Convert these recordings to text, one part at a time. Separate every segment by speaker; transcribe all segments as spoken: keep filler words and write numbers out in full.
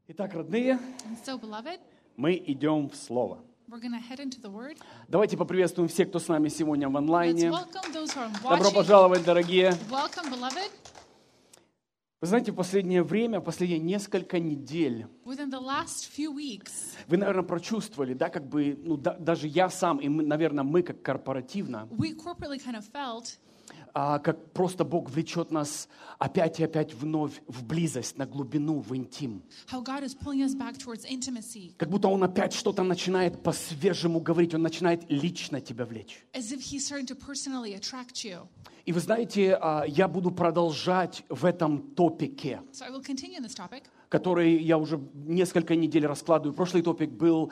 Speaker 1: Итак, родные,
Speaker 2: And so, beloved,
Speaker 1: мы идем в Слово.
Speaker 2: we're going to head into the Word.
Speaker 1: Давайте поприветствуем всех, кто с нами сегодня в
Speaker 2: Let's
Speaker 1: онлайне.
Speaker 2: welcome those who are
Speaker 1: Добро
Speaker 2: watching.
Speaker 1: пожаловать, дорогие.
Speaker 2: Welcome, beloved.
Speaker 1: Вы знаете, в последнее время, в последние несколько недель,
Speaker 2: Within the last few weeks,
Speaker 1: вы, наверное, прочувствовали, да, как бы, ну, да, даже я сам, и, мы, наверное, мы как корпоративно,
Speaker 2: we corporately kind of felt
Speaker 1: а, как просто Бог влечет нас опять и опять вновь в близость, на глубину, в интим.
Speaker 2: how God is pulling us back towards intimacy,
Speaker 1: Как будто Он опять что-то начинает по-свежему говорить, Он начинает лично тебя влечь.
Speaker 2: as if He's starting to personally attract you.
Speaker 1: И вы знаете, а, я буду продолжать в этом топике,
Speaker 2: So I will continue in this topic,
Speaker 1: который я уже несколько недель раскладываю. Прошлый топик был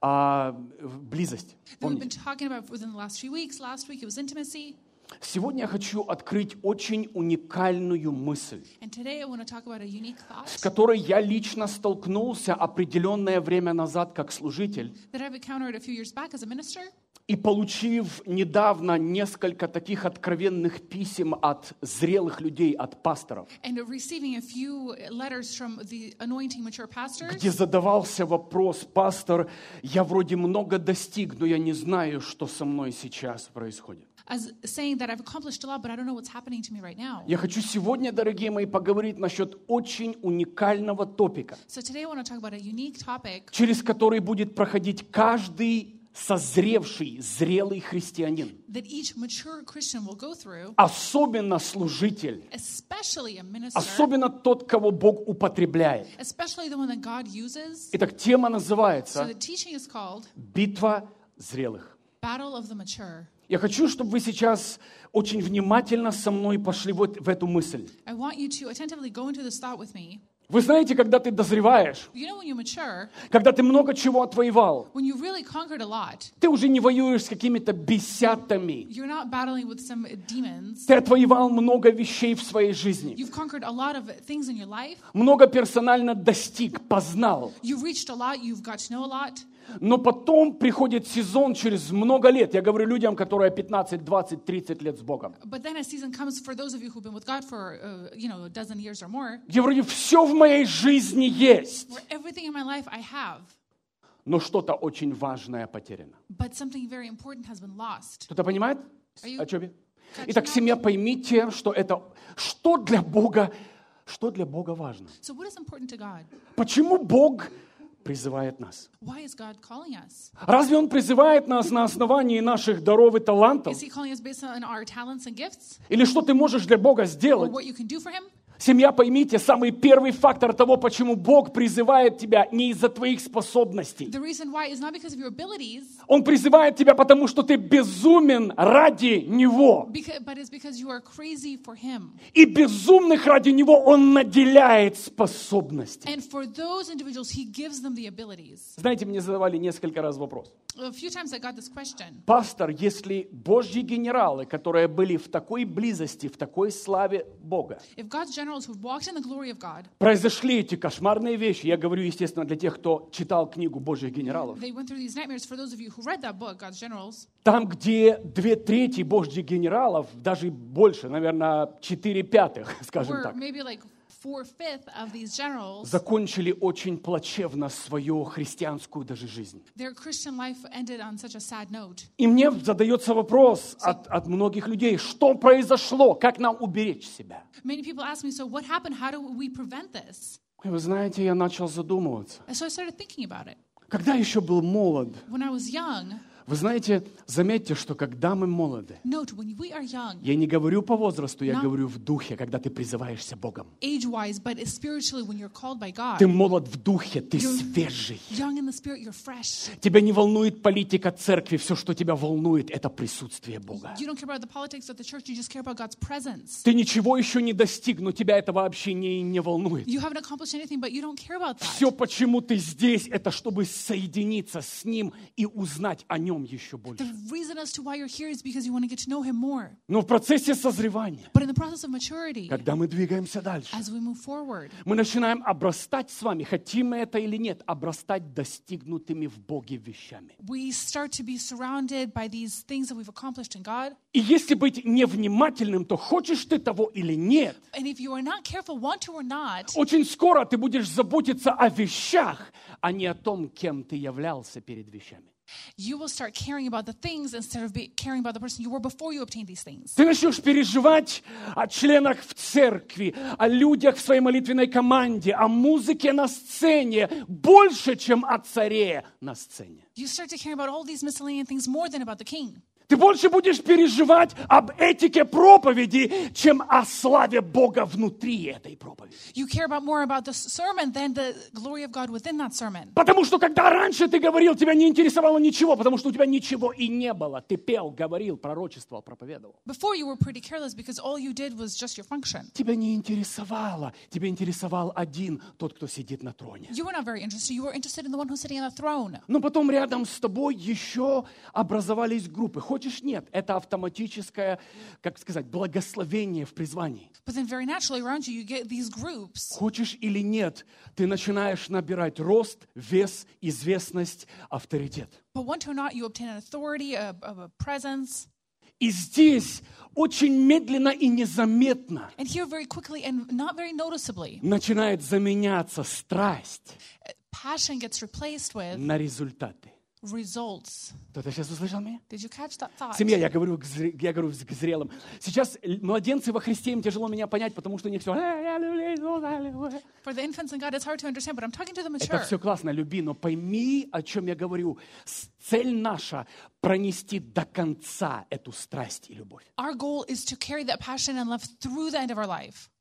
Speaker 1: а, близость.
Speaker 2: that we've been
Speaker 1: Помните?
Speaker 2: talking about within the last few weeks. Last week it was intimacy,
Speaker 1: Сегодня я хочу открыть очень уникальную мысль,
Speaker 2: and today I want to talk about a unique
Speaker 1: с
Speaker 2: thought
Speaker 1: которой я лично столкнулся определенное время назад как служитель.
Speaker 2: that I've encountered a few years back as a minister.
Speaker 1: И получив недавно несколько таких откровенных писем от зрелых людей, от пасторов,
Speaker 2: And receiving a few letters from the anointing mature pastors,
Speaker 1: где задавался вопрос: пастор, я вроде много достиг, но я не знаю, что со мной сейчас происходит.
Speaker 2: as saying that I've accomplished a lot, but I don't know what's happening to me right now.
Speaker 1: Я хочу сегодня, дорогие мои, поговорить насчет очень уникального топика,
Speaker 2: So today I want to talk about a unique topic
Speaker 1: через который будет проходить каждый созревший, зрелый христианин,
Speaker 2: that each mature Christian will go through,
Speaker 1: особенно служитель,
Speaker 2: especially a minister,
Speaker 1: особенно тот, кого Бог употребляет.
Speaker 2: especially the one that God uses.
Speaker 1: Итак, тема
Speaker 2: So
Speaker 1: называется
Speaker 2: the teaching is called
Speaker 1: «Битва зрелых».
Speaker 2: Battle of the Mature.
Speaker 1: Я хочу, чтобы вы сейчас очень внимательно со мной пошли вот в эту мысль.
Speaker 2: I want you to attentively go into this thought with me.
Speaker 1: Вы знаете, когда ты дозреваешь,
Speaker 2: You know when you mature,
Speaker 1: когда ты много чего отвоевал,
Speaker 2: when you really conquered a lot,
Speaker 1: ты уже не воюешь с какими-то бесятами.
Speaker 2: you're not battling with some demons.
Speaker 1: Ты отвоевал много вещей в своей жизни.
Speaker 2: You've conquered a lot of things in your life.
Speaker 1: Много персонально достиг, познал.
Speaker 2: You've reached a lot. You've got to know a lot.
Speaker 1: Но потом приходит сезон через много лет. Я говорю людям, которые пятнадцать, двадцать, тридцать лет с Богом.
Speaker 2: But then a season comes for those of you who've been with God for, uh, you know, a dozen years or more,
Speaker 1: Где вроде все в моей жизни есть,
Speaker 2: where everything in my life I have,
Speaker 1: но что-то очень важное потеряно.
Speaker 2: but something very important has been lost.
Speaker 1: Кто-то понимает?
Speaker 2: Are you
Speaker 1: О чем я?
Speaker 2: catching
Speaker 1: Итак,
Speaker 2: on?
Speaker 1: семья, поймите, что это, что для Бога, что для Бога важно.
Speaker 2: So what is important to God?
Speaker 1: Почему Бог призывает нас?
Speaker 2: Why is God calling us?
Speaker 1: Разве Он призывает нас на основании наших даров и талантов?
Speaker 2: Is He calling us based on our talents and gifts,
Speaker 1: Или что ты можешь для Бога
Speaker 2: or
Speaker 1: сделать?
Speaker 2: what you can do for Him?
Speaker 1: Семья, поймите, самый первый фактор того, почему Бог призывает тебя не из-за твоих способностей.
Speaker 2: The reason why is not because of your abilities,
Speaker 1: Он призывает тебя, потому что ты безумен ради Него.
Speaker 2: because, but it's because you are crazy for Him.
Speaker 1: И безумных ради Него Он наделяет способностями.
Speaker 2: And for those individuals, He gives them the abilities.
Speaker 1: Знаете, мне задавали несколько раз вопрос.
Speaker 2: A few times I got this question.
Speaker 1: Пастор, если Божьи генералы, которые были в такой близости, в такой славе Бога,
Speaker 2: If God's generals who walked in the glory of God,
Speaker 1: произошли эти кошмарные вещи, я говорю, естественно, для тех, кто читал книгу Божьих генералов,
Speaker 2: they went through these nightmares. For those of you who read that book, God's generals,
Speaker 1: там, где две трети Божьих генералов, даже больше, наверное, четыре пятых, скажем
Speaker 2: were
Speaker 1: так,
Speaker 2: maybe like four-fifth of these generals,
Speaker 1: закончили очень плачевно свою христианскую даже жизнь.
Speaker 2: their Christian life ended on such a sad note.
Speaker 1: И мне задается вопрос от, от многих людей, что произошло, как нам уберечь себя?
Speaker 2: Many people ask me, so what happened? How do we prevent this?
Speaker 1: И вы знаете, я начал задумываться.
Speaker 2: And so I started thinking about it.
Speaker 1: Когда еще был молод,
Speaker 2: When I was young,
Speaker 1: вы знаете, заметьте, что когда мы молоды,
Speaker 2: note, when we are young,
Speaker 1: я не говорю по возрасту, я
Speaker 2: No.
Speaker 1: говорю в духе, когда ты призываешься Богом.
Speaker 2: age-wise, but spiritually, when you're called by God,
Speaker 1: Ты молод в духе, ты
Speaker 2: You're-
Speaker 1: свежий.
Speaker 2: young in the spirit, you're fresh.
Speaker 1: Тебя не волнует политика церкви, все, что тебя волнует, это присутствие Бога.
Speaker 2: You don't care about the politics of the church, you just care about God's presence.
Speaker 1: Ты ничего еще не достиг, но тебя это вообще не, не волнует.
Speaker 2: You haven't accomplished anything, but you don't care about that.
Speaker 1: Все, почему ты здесь, это чтобы соединиться с Ним и узнать о Нем нем еще больше.
Speaker 2: The reason as to why you're here is because you want to get to know Him more.
Speaker 1: Но в процессе созревания,
Speaker 2: But in the process of maturity,
Speaker 1: когда мы двигаемся дальше,
Speaker 2: as we move forward,
Speaker 1: мы начинаем обрастать с вами, хотим мы это или нет, обрастать достигнутыми в Боге вещами.
Speaker 2: we start to be surrounded by these things that we've accomplished in God.
Speaker 1: И если быть невнимательным, то хочешь ты того или нет,
Speaker 2: And if you are not careful, want to or not,
Speaker 1: очень скоро ты будешь заботиться о вещах, а не о том, кем ты являлся перед вещами.
Speaker 2: you will start caring about the things instead of be caring about the person you were before you obtained these things.
Speaker 1: Ты начнешь переживать о членах в церкви, о людях в своей молитвенной команде, о музыке на сцене больше, чем о царе на сцене.
Speaker 2: You start to care about all these miscellaneous things more than about the king.
Speaker 1: Ты больше будешь переживать об этике проповеди, чем о славе Бога внутри этой проповеди.
Speaker 2: You care about more about the sermon than the glory of God within that sermon.
Speaker 1: Потому что когда раньше ты говорил, тебя не интересовало ничего, потому что у тебя ничего и не было. Ты пел, говорил, пророчествовал, проповедовал.
Speaker 2: Before you were pretty careless because all you did was just your function.
Speaker 1: Тебя не интересовало. Тебя интересовал один, тот, кто сидит на троне.
Speaker 2: You were not very interested. You were interested in the one who's sitting on the throne.
Speaker 1: Но потом рядом с тобой еще образовались группы. Хочешь, нет, это автоматическое, как сказать, благословение в призвании.
Speaker 2: But then very naturally around you, you get these groups.
Speaker 1: Хочешь или нет, ты начинаешь набирать рост, вес, известность, авторитет.
Speaker 2: But want to or not, you obtain an authority, a, a presence.
Speaker 1: И здесь очень медленно и незаметно
Speaker 2: And here very quickly and not very noticeably,
Speaker 1: начинает заменяться страсть
Speaker 2: passion gets replaced with
Speaker 1: на результаты.
Speaker 2: results.
Speaker 1: Кто-то сейчас услышал меня?
Speaker 2: Did you catch that thought?
Speaker 1: Семья, я говорю, к зре- я говорю к зрелым. Сейчас л- младенцы во Христе, им тяжело меня понять, потому что у них все...
Speaker 2: For the infants in God, it's hard to understand, but I'm talking to the
Speaker 1: Это
Speaker 2: mature.
Speaker 1: все классно, люби, но пойми, о чем я говорю. С- Цель наша пронести до конца эту страсть и любовь.
Speaker 2: Our goal is to carry that passion and love through the end of our life.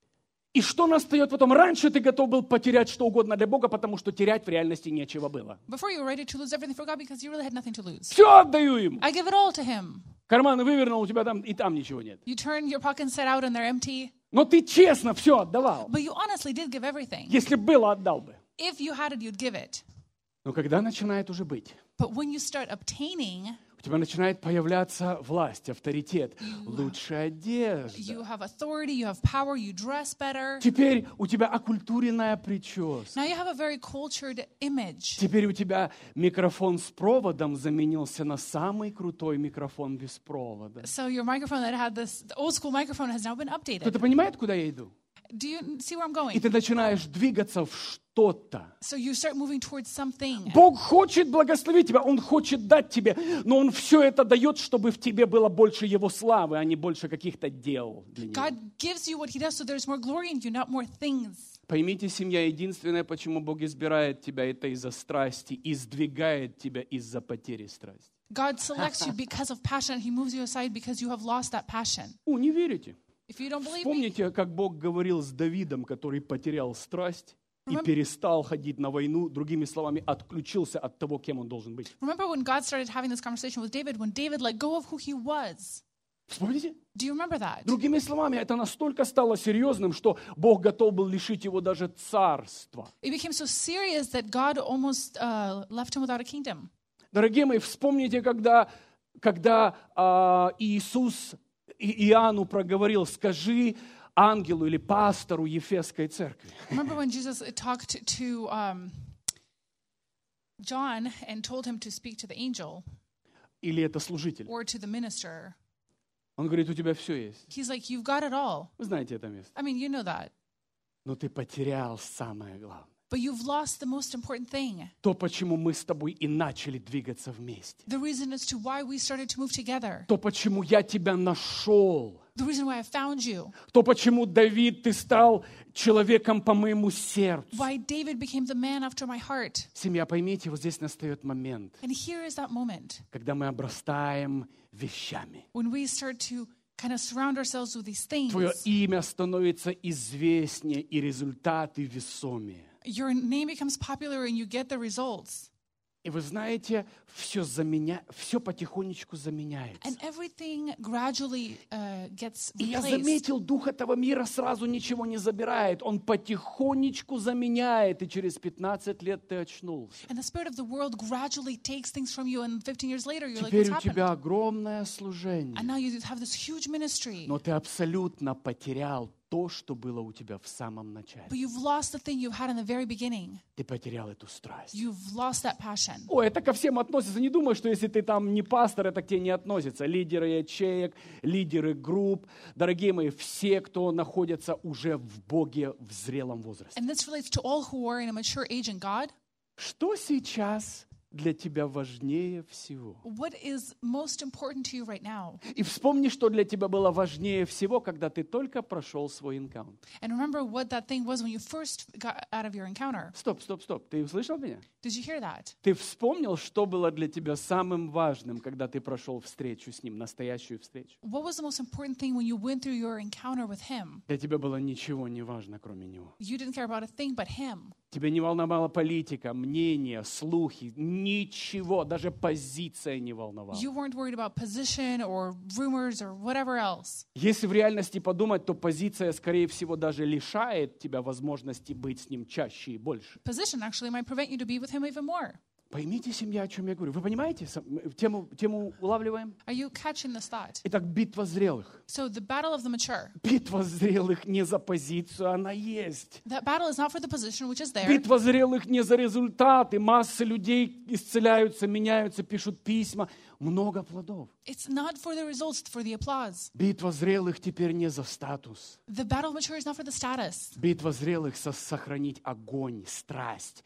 Speaker 1: И что настает потом? Раньше ты готов был потерять что угодно для Бога, потому что терять в реальности нечего было.
Speaker 2: Before you were ready to lose everything for God because you really had nothing to lose.
Speaker 1: Все отдаю ему.
Speaker 2: I give it all to Him.
Speaker 1: Карманы вывернул, у тебя там и там ничего нет.
Speaker 2: You turn your pockets set out and they're empty,
Speaker 1: Но ты честно все отдавал.
Speaker 2: but you honestly did give everything.
Speaker 1: Если было, отдал бы.
Speaker 2: If you had it, you'd give it.
Speaker 1: Но когда начинает уже быть,
Speaker 2: But when you start obtaining,
Speaker 1: у тебя начинает появляться власть, авторитет, лучшая одежда.
Speaker 2: you have authority, you have power, you dress better.
Speaker 1: Теперь у тебя окультуренная прическа.
Speaker 2: Now you have a very cultured image.
Speaker 1: Теперь у тебя микрофон с проводом заменился на самый крутой микрофон без провода.
Speaker 2: So your microphone that had this the old school microphone has now been updated.
Speaker 1: Кто-то понимает, куда я иду?
Speaker 2: Do you see where I'm
Speaker 1: И
Speaker 2: going?
Speaker 1: ты начинаешь двигаться в что-то.
Speaker 2: So you start moving towards something.
Speaker 1: Бог хочет благословить тебя, Он хочет дать тебе, но Он все это дает, чтобы в тебе было больше Его славы, а не больше каких-то дел для Него.
Speaker 2: God gives you what He does, so there's more glory in you, not more things.
Speaker 1: Поймите, семья, единственное, почему Бог избирает тебя, это из-за страсти и сдвигает тебя из-за потери страсти.
Speaker 2: God selects you because of passion. He moves you aside because you have lost that passion.
Speaker 1: О, не верите?
Speaker 2: If you don't believe me,
Speaker 1: Помните, как Бог говорил с Давидом, который потерял страсть и
Speaker 2: Remember-
Speaker 1: перестал ходить на войну, другими словами, отключился от того, кем он должен быть.
Speaker 2: remember when God started having this conversation with David, when David let go of who he was?
Speaker 1: Вспомните?
Speaker 2: Do you remember that?
Speaker 1: Другими словами, это настолько стало серьезным, что Бог готов был лишить его даже царства.
Speaker 2: It became so serious that God almost uh, left him without a kingdom.
Speaker 1: Дорогие мои, вспомните, когда, когда а, Иисус И- Иоанну проговорил, скажи ангелу или пастору Ефесской церкви.
Speaker 2: Remember when Jesus talked to um, John and told him to speak to the angel
Speaker 1: Или это служитель.
Speaker 2: or to the minister?
Speaker 1: Он говорит, у тебя все есть.
Speaker 2: He's like, you've got it all.
Speaker 1: Вы знаете это место.
Speaker 2: I mean, you know that.
Speaker 1: Но ты потерял самое главное.
Speaker 2: But you've lost the most important thing.
Speaker 1: То, почему мы с тобой и начали двигаться вместе.
Speaker 2: The reason as to why we started to move together.
Speaker 1: То, почему я тебя нашел.
Speaker 2: The reason why I found you.
Speaker 1: То, почему, Давид, ты стал человеком по моему сердцу.
Speaker 2: Why David became the man after my heart.
Speaker 1: Семья, поймите, вот здесь настает момент,
Speaker 2: And here is that moment
Speaker 1: когда мы обрастаем вещами.
Speaker 2: when we start to kind of surround ourselves with these things.
Speaker 1: Твое имя становится известнее и результаты весомее.
Speaker 2: Your name becomes popular and you get the results.
Speaker 1: И вы знаете, все, заменя... все потихонечку
Speaker 2: And
Speaker 1: заменяется.
Speaker 2: everything gradually uh, gets
Speaker 1: И я
Speaker 2: replaced.
Speaker 1: заметил, дух этого мира сразу ничего не забирает. Он потихонечку заменяет, и через пятнадцать лет ты очнулся.
Speaker 2: And the spirit of the world gradually takes things from you, and fifteen years later, you're like,
Speaker 1: Теперь
Speaker 2: what's
Speaker 1: у тебя
Speaker 2: happened?
Speaker 1: огромное служение.
Speaker 2: And now you have this huge ministry.
Speaker 1: Но ты абсолютно потерял то, что было у тебя в самом начале.
Speaker 2: But you've lost the thing you had in the very beginning.
Speaker 1: Ты потерял эту страсть.
Speaker 2: You've lost that passion.
Speaker 1: О, это ко всем относится. Не думай, что если ты там не пастор, это к тебе не относится. Лидеры ячеек, лидеры групп. Дорогие мои, все, кто находится уже в Боге в зрелом возрасте.
Speaker 2: And this relates to all who are in a mature age in God.
Speaker 1: Что сейчас для тебя важнее всего?
Speaker 2: What is most important to you right now?
Speaker 1: И вспомни, что для тебя было важнее всего, когда ты только прошел свой энкаунтер.
Speaker 2: And remember what that thing was when you first got out of your encounter.
Speaker 1: Стоп, стоп, стоп. Ты услышал меня?
Speaker 2: Did you hear that?
Speaker 1: Ты вспомнил, что было для тебя самым важным, когда ты прошел встречу с Ним, настоящую встречу?
Speaker 2: What was the most important thing when you went through your encounter with Him?
Speaker 1: Для тебя было ничего не важно, кроме Него.
Speaker 2: You didn't care about a thing but Him.
Speaker 1: Тебя не волновала политика, мнения, слухи, ничего, даже позиция не волновала.
Speaker 2: You weren't worried about position or rumors or whatever else.
Speaker 1: Если в реальности подумать, то позиция, скорее всего, даже лишает тебя возможности быть с Ним чаще и больше.
Speaker 2: Position actually might prevent you to be with Him even more.
Speaker 1: Поймите, семья, о чем я говорю. Вы понимаете? Сам- Тему, тему улавливаем?
Speaker 2: Are you catching this thought?
Speaker 1: Итак, битва зрелых.
Speaker 2: So the battle of the mature.
Speaker 1: Битва зрелых не за позицию, она есть.
Speaker 2: That battle is not for the position which is there.
Speaker 1: Битва зрелых не за результаты. Масса людей исцеляются, меняются, пишут письма. Много плодов.
Speaker 2: It's not for the results, it's for the applause.
Speaker 1: Битва зрелых теперь не за статус.
Speaker 2: The battle of mature is not for the status.
Speaker 1: Битва зрелых со- сохранить огонь, страсть.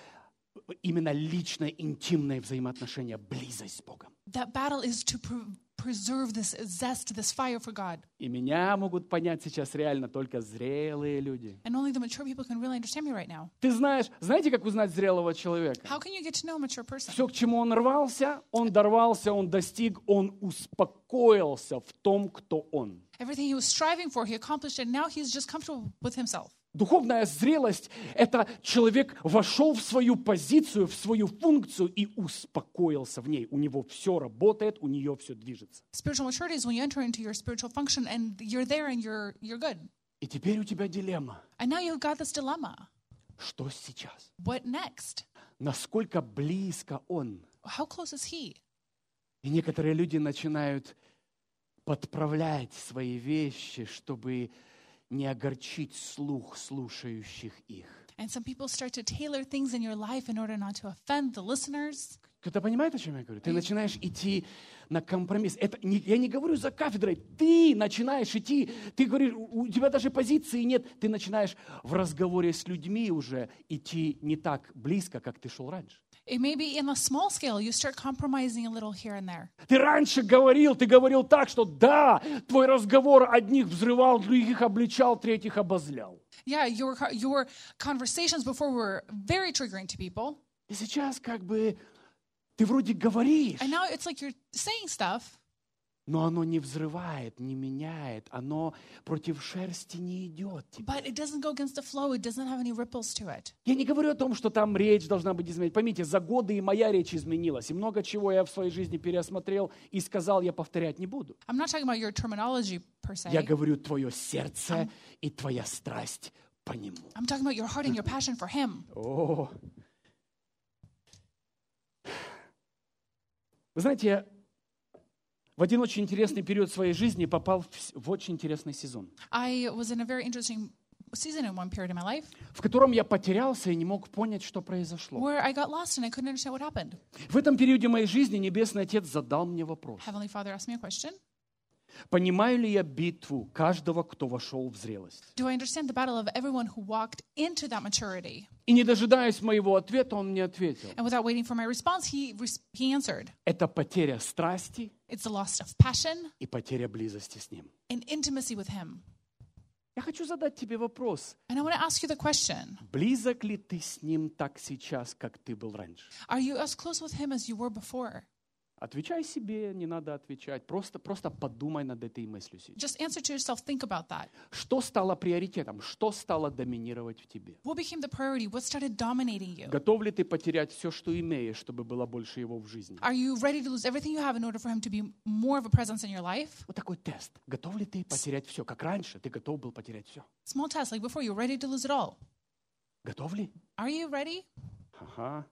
Speaker 1: Именно личное, интимное взаимоотношение, близость с Богом.
Speaker 2: That battle is to pre- preserve this zest, this fire for God.
Speaker 1: И меня могут понять сейчас реально только зрелые люди.
Speaker 2: And only the mature people can really understand me right now.
Speaker 1: Ты знаешь, знаете, как узнать зрелого человека?
Speaker 2: How can you get to know a mature person?
Speaker 1: Все, к чему он рвался, он дорвался, он достиг, он успокоился в том, кто он.
Speaker 2: Everything he was striving for, he accomplished, and now he's just comfortable with himself.
Speaker 1: Духовная зрелость – это человек вошел в свою позицию, в свою функцию и успокоился в ней. У него все работает, у нее все движется.
Speaker 2: Spiritual maturity is when you enter into your spiritual function and you're there and you're you're good.
Speaker 1: И теперь у тебя дилемма.
Speaker 2: And now you've got this dilemma.
Speaker 1: Что сейчас?
Speaker 2: What next?
Speaker 1: Насколько близко он?
Speaker 2: How close is he?
Speaker 1: И некоторые люди начинают подправлять свои вещи, чтобы не огорчить слух слушающих их.
Speaker 2: And some people start to tailor things in your life in order not to offend the listeners.
Speaker 1: Кто-то понимает, о чем я говорю? Ты начинаешь идти на компромисс. Это не, я не говорю за кафедрой. Ты начинаешь идти, ты говоришь, у у тебя даже позиции нет. Ты начинаешь в разговоре с людьми уже идти не так близко, как ты шел раньше.
Speaker 2: It may be in a small scale, you start compromising a little here and there.
Speaker 1: Ты раньше говорил, ты говорил так, что да, твой разговор одних взрывал, других обличал, третьих обозлял.
Speaker 2: Yeah, your your conversations before were very triggering to people.
Speaker 1: И сейчас как бы ты вроде говоришь,
Speaker 2: And now it's like you're saying stuff,
Speaker 1: но оно не взрывает, не меняет, оно против шерсти не идет.
Speaker 2: but it doesn't go against the flow. It doesn't have any ripples to it.
Speaker 1: Я не говорю о том, что там речь должна быть изменена. Поймите, за годы и моя речь изменилась. И много чего я в своей жизни переосмотрел и сказал, я повторять не буду.
Speaker 2: I'm not talking about your terminology per se.
Speaker 1: Я говорю, твое сердце и твоя страсть по нему.
Speaker 2: I'm talking about your heart and your passion for him.
Speaker 1: О. Вы знаете, в один очень интересный период своей жизни попал в, в очень интересный сезон,
Speaker 2: I was in a very interesting season in one period in my life
Speaker 1: в котором я потерялся и не мог понять, что произошло.
Speaker 2: where I got lost and I couldn't understand what happened.
Speaker 1: В этом периоде моей жизни Небесный Отец задал мне вопрос.
Speaker 2: Heavenly Father asked me a question.
Speaker 1: Понимаю ли я битву каждого, кто вошел в зрелость?
Speaker 2: Do I understand the battle of everyone who walked into that maturity?
Speaker 1: И не дожидаясь моего ответа, он мне ответил.
Speaker 2: And without waiting for my response, he res- he answered.
Speaker 1: Это потеря страсти
Speaker 2: It's the loss of passion
Speaker 1: и потеря близости с Ним.
Speaker 2: and intimacy with him.
Speaker 1: Я хочу задать тебе вопрос.
Speaker 2: And I want to ask you the question.
Speaker 1: Близок ли ты с Ним так сейчас, как ты был раньше?
Speaker 2: Are you as close with him as you were before?
Speaker 1: Отвечай себе, не надо отвечать. Просто, просто подумай над этой мыслью сейчас.
Speaker 2: Just answer to yourself, think about that.
Speaker 1: Что стало приоритетом? Что стало доминировать в тебе?
Speaker 2: What became the priority? What started dominating you?
Speaker 1: Готов ли ты потерять все, что имеешь, чтобы было больше его в жизни?
Speaker 2: Are you ready to lose everything you have in order for him to be more of a presence in your life?
Speaker 1: Вот такой тест. Готов ли ты потерять все? Как раньше ты готов был потерять все?
Speaker 2: Small test, like before, you're ready to lose it all.
Speaker 1: Готов ли?
Speaker 2: Are you ready?
Speaker 1: Ага.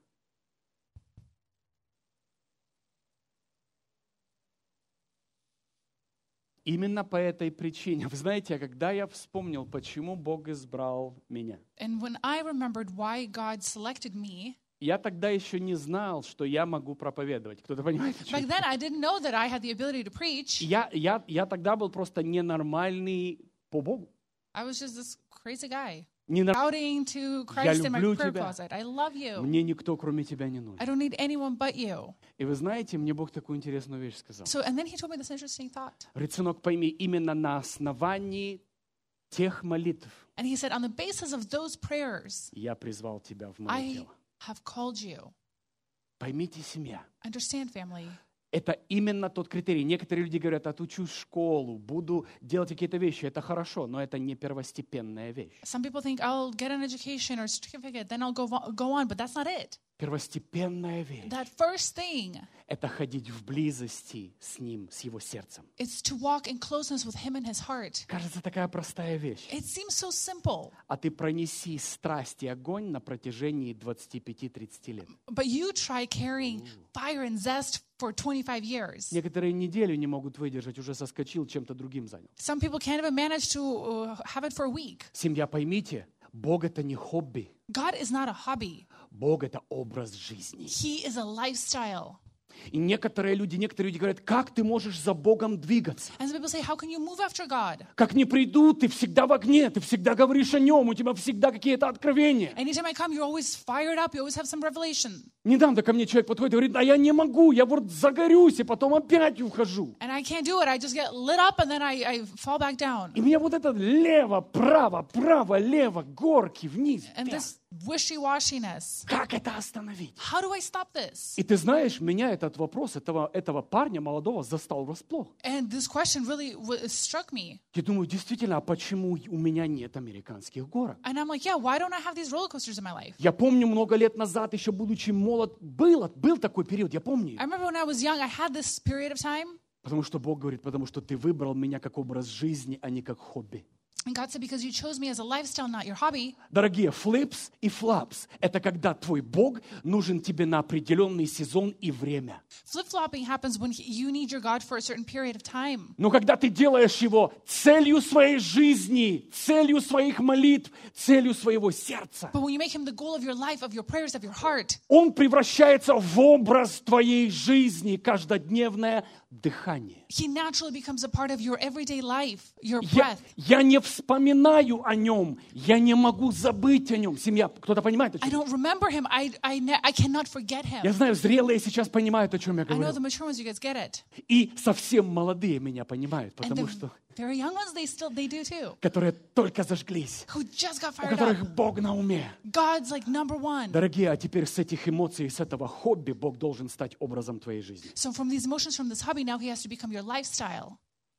Speaker 1: Именно по этой причине. Вы знаете, когда я вспомнил, почему Бог избрал меня,
Speaker 2: And when I remembered why God selected me,
Speaker 1: я тогда еще не знал, что я могу проповедовать. Кто-то понимает? о чем
Speaker 2: back then I didn't know that I had the ability to preach.
Speaker 1: Я, я, я тогда был просто ненормальный по Богу.
Speaker 2: I was just this crazy guy.
Speaker 1: Ненор-
Speaker 2: Shouting to Christ in my
Speaker 1: люблю
Speaker 2: prayer
Speaker 1: тебя.
Speaker 2: closet. I love you.
Speaker 1: Мне никто, кроме тебя, не
Speaker 2: I
Speaker 1: нужен.
Speaker 2: don't need anyone but you.
Speaker 1: И вы знаете, мне Бог такую интересную вещь сказал.
Speaker 2: So, and then he told me this interesting thought.
Speaker 1: Говорит, сынок, пойми, именно на основании тех молитв
Speaker 2: And he said, on the basis of those prayers,
Speaker 1: я призвал тебя в мое
Speaker 2: I
Speaker 1: тело.
Speaker 2: have called you.
Speaker 1: Поймите, семья.
Speaker 2: Understand, family.
Speaker 1: Это именно тот критерий. Некоторые люди говорят, отучусь в школу, буду делать какие-то вещи. Это хорошо, но это не первостепенная вещь.
Speaker 2: Some people think I'll get an education or certificate, then I'll go, go on, but that's not it.
Speaker 1: Первостепенная вещь
Speaker 2: That first thing
Speaker 1: – это ходить в близости с Ним, с Его сердцем.
Speaker 2: is to walk in closeness with him and his heart.
Speaker 1: Кажется, такая простая вещь.
Speaker 2: It seems so simple,
Speaker 1: А ты пронеси страсть и огонь на протяжении двадцати пяти тридцати лет.
Speaker 2: but you try carrying fire and zest for twenty-five years.
Speaker 1: Некоторые неделю не могут выдержать, уже соскочил, чем-то другим занял.
Speaker 2: Some people can't even manage to uh, have it for a week.
Speaker 1: Семья, поймите, Бог – это не хобби.
Speaker 2: God is not a hobby.
Speaker 1: Бог – это образ жизни.
Speaker 2: He is a lifestyle.
Speaker 1: И некоторые люди, некоторые люди говорят, как ты можешь за Богом двигаться?
Speaker 2: And some people say, how can you move after God?
Speaker 1: Как не приду, ты всегда в огне, ты всегда говоришь о Нем, у тебя всегда какие-то откровения.
Speaker 2: Anytime I come, you're always fired up. You always have some revelation.
Speaker 1: Недавно ко мне человек подходит и говорит, а я не могу, я вот загорюсь, и потом опять ухожу.
Speaker 2: And I can't do it. I just get lit up and then I, I fall back down.
Speaker 1: И мне вот это лево, право, право, лево, горки, вниз.
Speaker 2: And
Speaker 1: вверх.
Speaker 2: this wishy-washiness.
Speaker 1: Как это остановить?
Speaker 2: How do I stop this?
Speaker 1: И ты знаешь, меня этот вопрос этого, этого парня молодого застал врасплох.
Speaker 2: And this question really w- struck me.
Speaker 1: Я думаю, действительно, а почему у меня нет американских горок?
Speaker 2: And I'm like, yeah, why don't I have these roller coasters in my life?
Speaker 1: Я помню, много лет назад, еще будучи молод, был, был такой период, я помню.
Speaker 2: I remember when I was young, I had this period of time.
Speaker 1: Потому что Бог говорит, потому что ты выбрал меня как образ жизни, а не как хобби.
Speaker 2: And God said, because you chose me as a lifestyle, not your hobby.
Speaker 1: Дорогие, флипс и флапс – это когда твой Бог нужен тебе на определенный сезон и время.
Speaker 2: Flip-flopping happens when he- you need your God for a certain period of time.
Speaker 1: Но когда ты делаешь его целью своей жизни, целью своих молитв, целью своего сердца,
Speaker 2: But when you make him the goal of your life, of your prayers, of your heart,
Speaker 1: он превращается в образ твоей жизни, каждодневное дыхание.
Speaker 2: he naturally becomes a part of your everyday life, your
Speaker 1: Я,
Speaker 2: breath.
Speaker 1: я не вспоминаю о нем, я не могу забыть о нем. Семья, кто-то понимает, о
Speaker 2: I
Speaker 1: чем?
Speaker 2: don't remember him. I, I, ne- I cannot forget him.
Speaker 1: Я знаю, зрелые сейчас понимают, о чем я
Speaker 2: I know
Speaker 1: говорю.
Speaker 2: the mature ones, you guys get it.
Speaker 1: И совсем молодые меня понимают,
Speaker 2: And
Speaker 1: потому
Speaker 2: the
Speaker 1: что,
Speaker 2: very young ones, they still, they do too.
Speaker 1: которые только зажглись,
Speaker 2: Who just got
Speaker 1: у
Speaker 2: fired up.
Speaker 1: которых Бог на уме.
Speaker 2: God's like number one.
Speaker 1: Дорогие, а теперь с этих эмоций, с этого хобби Бог должен стать образом твоей жизни.
Speaker 2: So from these emotions, from this hobby, now he has to become your lifestyle.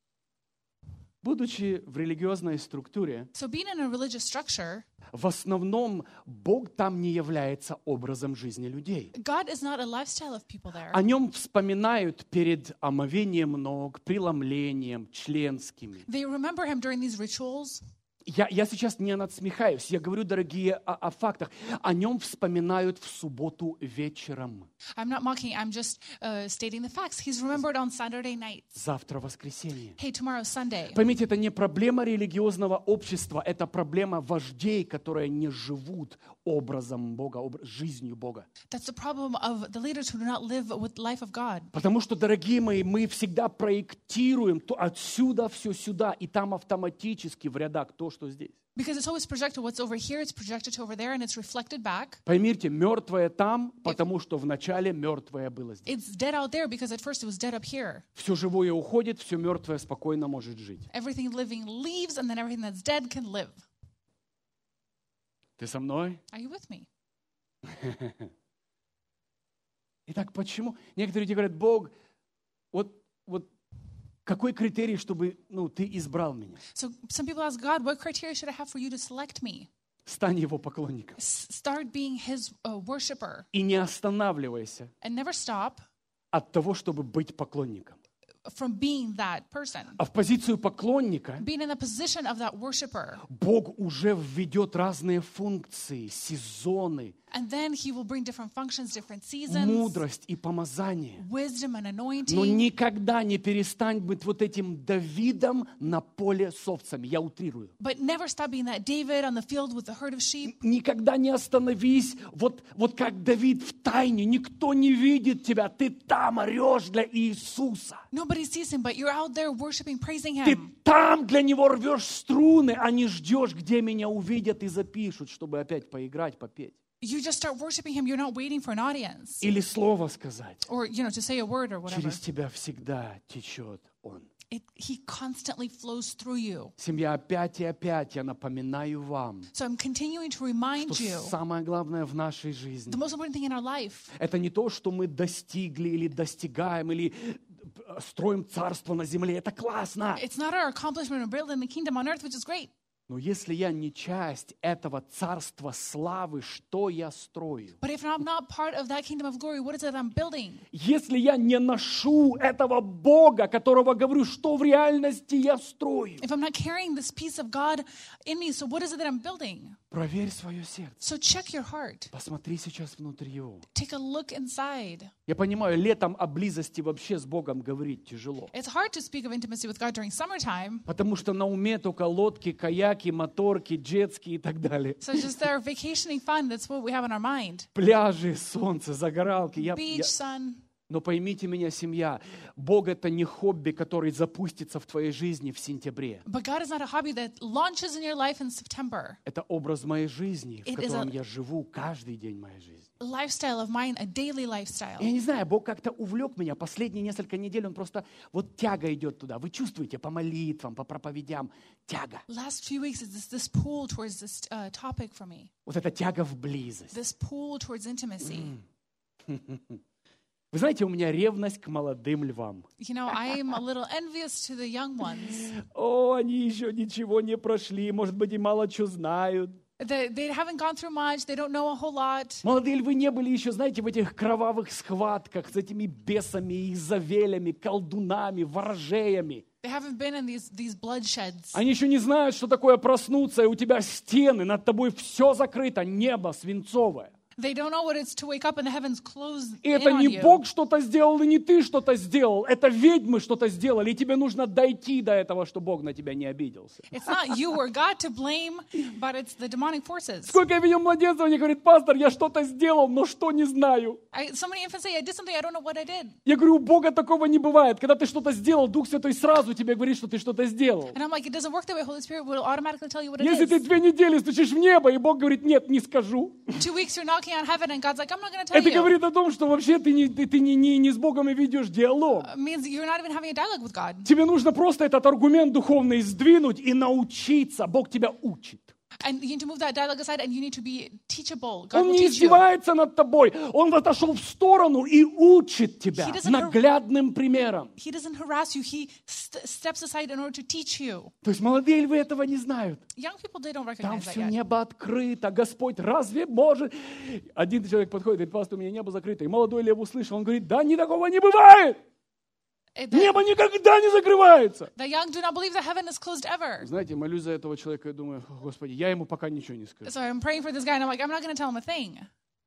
Speaker 1: Будучи в религиозной структуре,
Speaker 2: So being in a religious structure,
Speaker 1: в основном Бог там не является образом жизни людей.
Speaker 2: God is not a lifestyle of people there.
Speaker 1: О нем вспоминают перед омовением ног, преломлением, членскими.
Speaker 2: They remember him during these rituals.
Speaker 1: Я, я сейчас не надсмехаюсь, я говорю, дорогие, о, о фактах. О нем вспоминают в субботу вечером.
Speaker 2: I'm not mocking, I'm just uh, stating the facts. He's remembered on Saturday nights.
Speaker 1: Завтра воскресенье.
Speaker 2: Hey, tomorrow's Sunday.
Speaker 1: Поймите, это не проблема религиозного общества, это проблема вождей, которые не живут образом Бога, образ, жизнью Бога.
Speaker 2: That's the problem of the leaders who do not live with the life of God.
Speaker 1: Потому что, дорогие мои, мы всегда проектируем то отсюда все сюда, и там автоматически в рядах то, что здесь.
Speaker 2: Because it's always projected. What's over here, it's projected to over there, and it's reflected back.
Speaker 1: Поймите, мертвое там, потому что вначале мертвое было здесь.
Speaker 2: It's dead out there because at first it was dead up here.
Speaker 1: Все живое уходит, все мертвое спокойно может жить.
Speaker 2: Everything living leaves, and then everything that's dead can live.
Speaker 1: Ты со мной?
Speaker 2: Are you with me?
Speaker 1: Итак, почему? Некоторые люди говорят, Бог, вот, вот какой критерий, чтобы ну, ты избрал меня?
Speaker 2: So some people ask God, what criteria should I have for you to select me?
Speaker 1: Стань его поклонником.
Speaker 2: S- Start being his uh, worshiper
Speaker 1: И не останавливайся
Speaker 2: and never stop
Speaker 1: от того, чтобы быть поклонником.
Speaker 2: from being that person.
Speaker 1: А в позицию поклонника
Speaker 2: Being in the position of that worshiper.
Speaker 1: Бог уже введет разные функции, сезоны,
Speaker 2: And then he will bring different functions, different seasons,
Speaker 1: мудрость и помазание.
Speaker 2: wisdom and
Speaker 1: Но
Speaker 2: anointing.
Speaker 1: никогда не перестань быть вот этим Давидом на поле с овцами. Я утрирую.
Speaker 2: But never stop being that David on the field with the herd of sheep.
Speaker 1: Никогда не остановись, вот, вот как Давид в тайне. Никто не видит тебя. Ты там орешь для Иисуса.
Speaker 2: Nobody sees him, but you're out there worshiping, praising
Speaker 1: Ты
Speaker 2: him.
Speaker 1: там для Него рвешь струны, а не ждешь, где меня увидят и запишут, чтобы опять поиграть, попеть.
Speaker 2: You just start worshiping him. You're not waiting for an audience.
Speaker 1: Или слово сказать.
Speaker 2: Or, you know, to say a word or whatever.
Speaker 1: Через тебя всегда течет Он.
Speaker 2: It, he constantly flows through you.
Speaker 1: Семья, опять и опять я напоминаю вам,
Speaker 2: So I'm continuing to remind
Speaker 1: что
Speaker 2: you
Speaker 1: самое главное в нашей жизни
Speaker 2: the most important thing in our life.
Speaker 1: это не то, что мы достигли или достигаем, или строим царство на земле. Это классно.
Speaker 2: It's not our accomplishment of building the kingdom on earth, which is great.
Speaker 1: Но если я не часть этого царства славы, что я строю?
Speaker 2: But if I'm not part of that kingdom of glory, what is it I'm building?
Speaker 1: Если я не ношу этого Бога, которого говорю, что в реальности я строю?
Speaker 2: If I'm not carrying this piece of God in me, so what is it that I'm building?
Speaker 1: Проверь свое сердце.
Speaker 2: So check your heart.
Speaker 1: Посмотри сейчас внутрь его.
Speaker 2: Take a look inside.
Speaker 1: Я понимаю, летом о близости вообще с Богом говорить тяжело.
Speaker 2: It's hard to speak of intimacy with God during summertime.
Speaker 1: Потому что на уме только лодки, каяки, моторки, джетски и так далее.
Speaker 2: So just our vacationing fun, that's what we have on our mind.
Speaker 1: Пляжи, солнце, загоралки. Я,
Speaker 2: Beach,
Speaker 1: я-
Speaker 2: sun.
Speaker 1: Но поймите меня, семья, Бог это не хобби, который запустится в твоей жизни в сентябре.
Speaker 2: But God is not a hobby that launches in your life in September.
Speaker 1: Это образ моей жизни, в
Speaker 2: It is
Speaker 1: котором
Speaker 2: a-
Speaker 1: я живу каждый день моей жизни.
Speaker 2: A lifestyle of mine, a daily lifestyle.
Speaker 1: Я не знаю, Бог как-то увлек меня. Последние несколько недель Он просто, вот тяга идет туда. Вы чувствуете по молитвам, по проповедям, тяга.
Speaker 2: Last few weeks, it's this, this pull towards this uh, topic for me.
Speaker 1: Вот эта тяга в близость.
Speaker 2: This pull towards intimacy.
Speaker 1: Вы знаете, у меня ревность к молодым львам.
Speaker 2: You know, I am a little envious to the young ones.
Speaker 1: О, они еще ничего не прошли, может быть, и мало что знают.
Speaker 2: They, they haven't gone through much. They don't know a whole lot.
Speaker 1: Молодые львы не были еще, знаете, в этих кровавых схватках с этими бесами, изавелями, колдунами, ворожеями.
Speaker 2: They haven't been in these, these bloodsheds.
Speaker 1: Они еще не знают, что такое проснуться, и у тебя стены, над тобой все закрыто, небо свинцовое.
Speaker 2: They don't know what it's to wake up and the heavens close
Speaker 1: И
Speaker 2: in
Speaker 1: это
Speaker 2: on
Speaker 1: не
Speaker 2: you.
Speaker 1: Бог что-то сделал, и не ты что-то сделал. Это ведьмы что-то сделали, и тебе нужно дойти до этого, что Бог на тебя не обиделся.
Speaker 2: It's not you or God to blame, but it's the demonic forces.
Speaker 1: Сколько я видел младенцев, они говорят, пастор, я что-то сделал, но что не знаю.
Speaker 2: I, so many infants say, I did something, I don't know what I did.
Speaker 1: Я говорю, у Бога такого не бывает. Когда ты что-то сделал, Дух Святой сразу тебе говорит, что ты что-то сделал.
Speaker 2: And I'm like, it doesn't work that way. Holy Spirit will automatically tell you what it
Speaker 1: Если ты
Speaker 2: is.
Speaker 1: две недели стучишь в небо, и Бог говорит, нет, не скажу.
Speaker 2: Two weeks you're knocking on heaven and God's like, I'm not going to tell
Speaker 1: Это
Speaker 2: you.
Speaker 1: говорит о том, что вообще ты не, ты, ты не, не, не с Богом и ведешь диалог.
Speaker 2: It means you're not even having a dialogue with God.
Speaker 1: Тебе нужно просто этот аргумент духовный сдвинуть и научиться. Бог тебя учит.
Speaker 2: And you need to move that dialogue aside and you need to be teachable. God
Speaker 1: Он
Speaker 2: will
Speaker 1: не
Speaker 2: teach you.
Speaker 1: издевается над тобой. Он отошел в сторону и учит тебя
Speaker 2: He doesn't
Speaker 1: наглядным примером.
Speaker 2: He doesn't harass you. He st- steps aside in order to teach you.
Speaker 1: То есть молодые львы этого не знают.
Speaker 2: Young people, they don't
Speaker 1: Там
Speaker 2: recognize that
Speaker 1: все
Speaker 2: yet.
Speaker 1: небо открыто. Господь разве может? Один человек подходит, говорит, пастор, у меня небо закрыто. И молодой лев услышал, он говорит, да, ни такого не бывает.
Speaker 2: Eh,
Speaker 1: Небо
Speaker 2: The,
Speaker 1: никогда не закрывается.
Speaker 2: the young do not believe that heaven is closed ever.
Speaker 1: Знаете, молюсь за этого человека и думаю, Господи, я ему пока ничего не скажу.
Speaker 2: So I'm praying for this guy and I'm like, I'm not going to tell him a thing.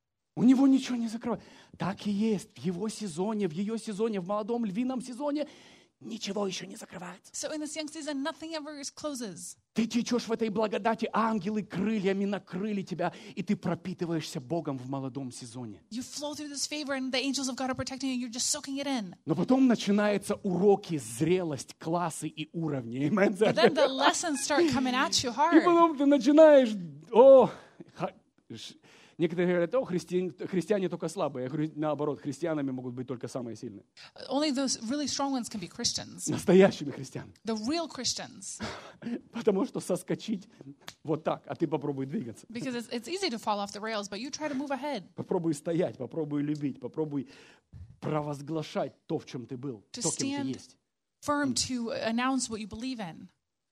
Speaker 1: У него ничего не закрывается. Так и есть. В его сезоне, в ее сезоне, в молодом львином сезоне ничего еще не закрывается.
Speaker 2: So in this young season, nothing ever is- closes.
Speaker 1: Ты течешь в этой благодати, ангелы крыльями накрыли тебя, и ты пропитываешься Богом в молодом сезоне.
Speaker 2: You flow through this favor and the angels of God are protecting you. You're just soaking it in.
Speaker 1: Но потом начинаются уроки, зрелость, классы и уровни. Amen.
Speaker 2: But then the lessons start coming at you
Speaker 1: И
Speaker 2: hard.
Speaker 1: потом ты начинаешь, о, ха- ш- Некоторые говорят, о, христиане, христиане только слабые. Я говорю, наоборот, христианами могут быть только самые сильные.
Speaker 2: Only those really strong ones can be Christians.
Speaker 1: Настоящими христианами.
Speaker 2: The real Christians.
Speaker 1: Потому что соскочить вот так, а ты попробуй двигаться.
Speaker 2: Because it's, it's easy to fall off the rails, but you try to move ahead.
Speaker 1: Попробуй стоять, попробуй любить, попробуй провозглашать то, в чем ты был,
Speaker 2: To
Speaker 1: то, кем ты
Speaker 2: stand
Speaker 1: есть.
Speaker 2: firm to announce what you believe in.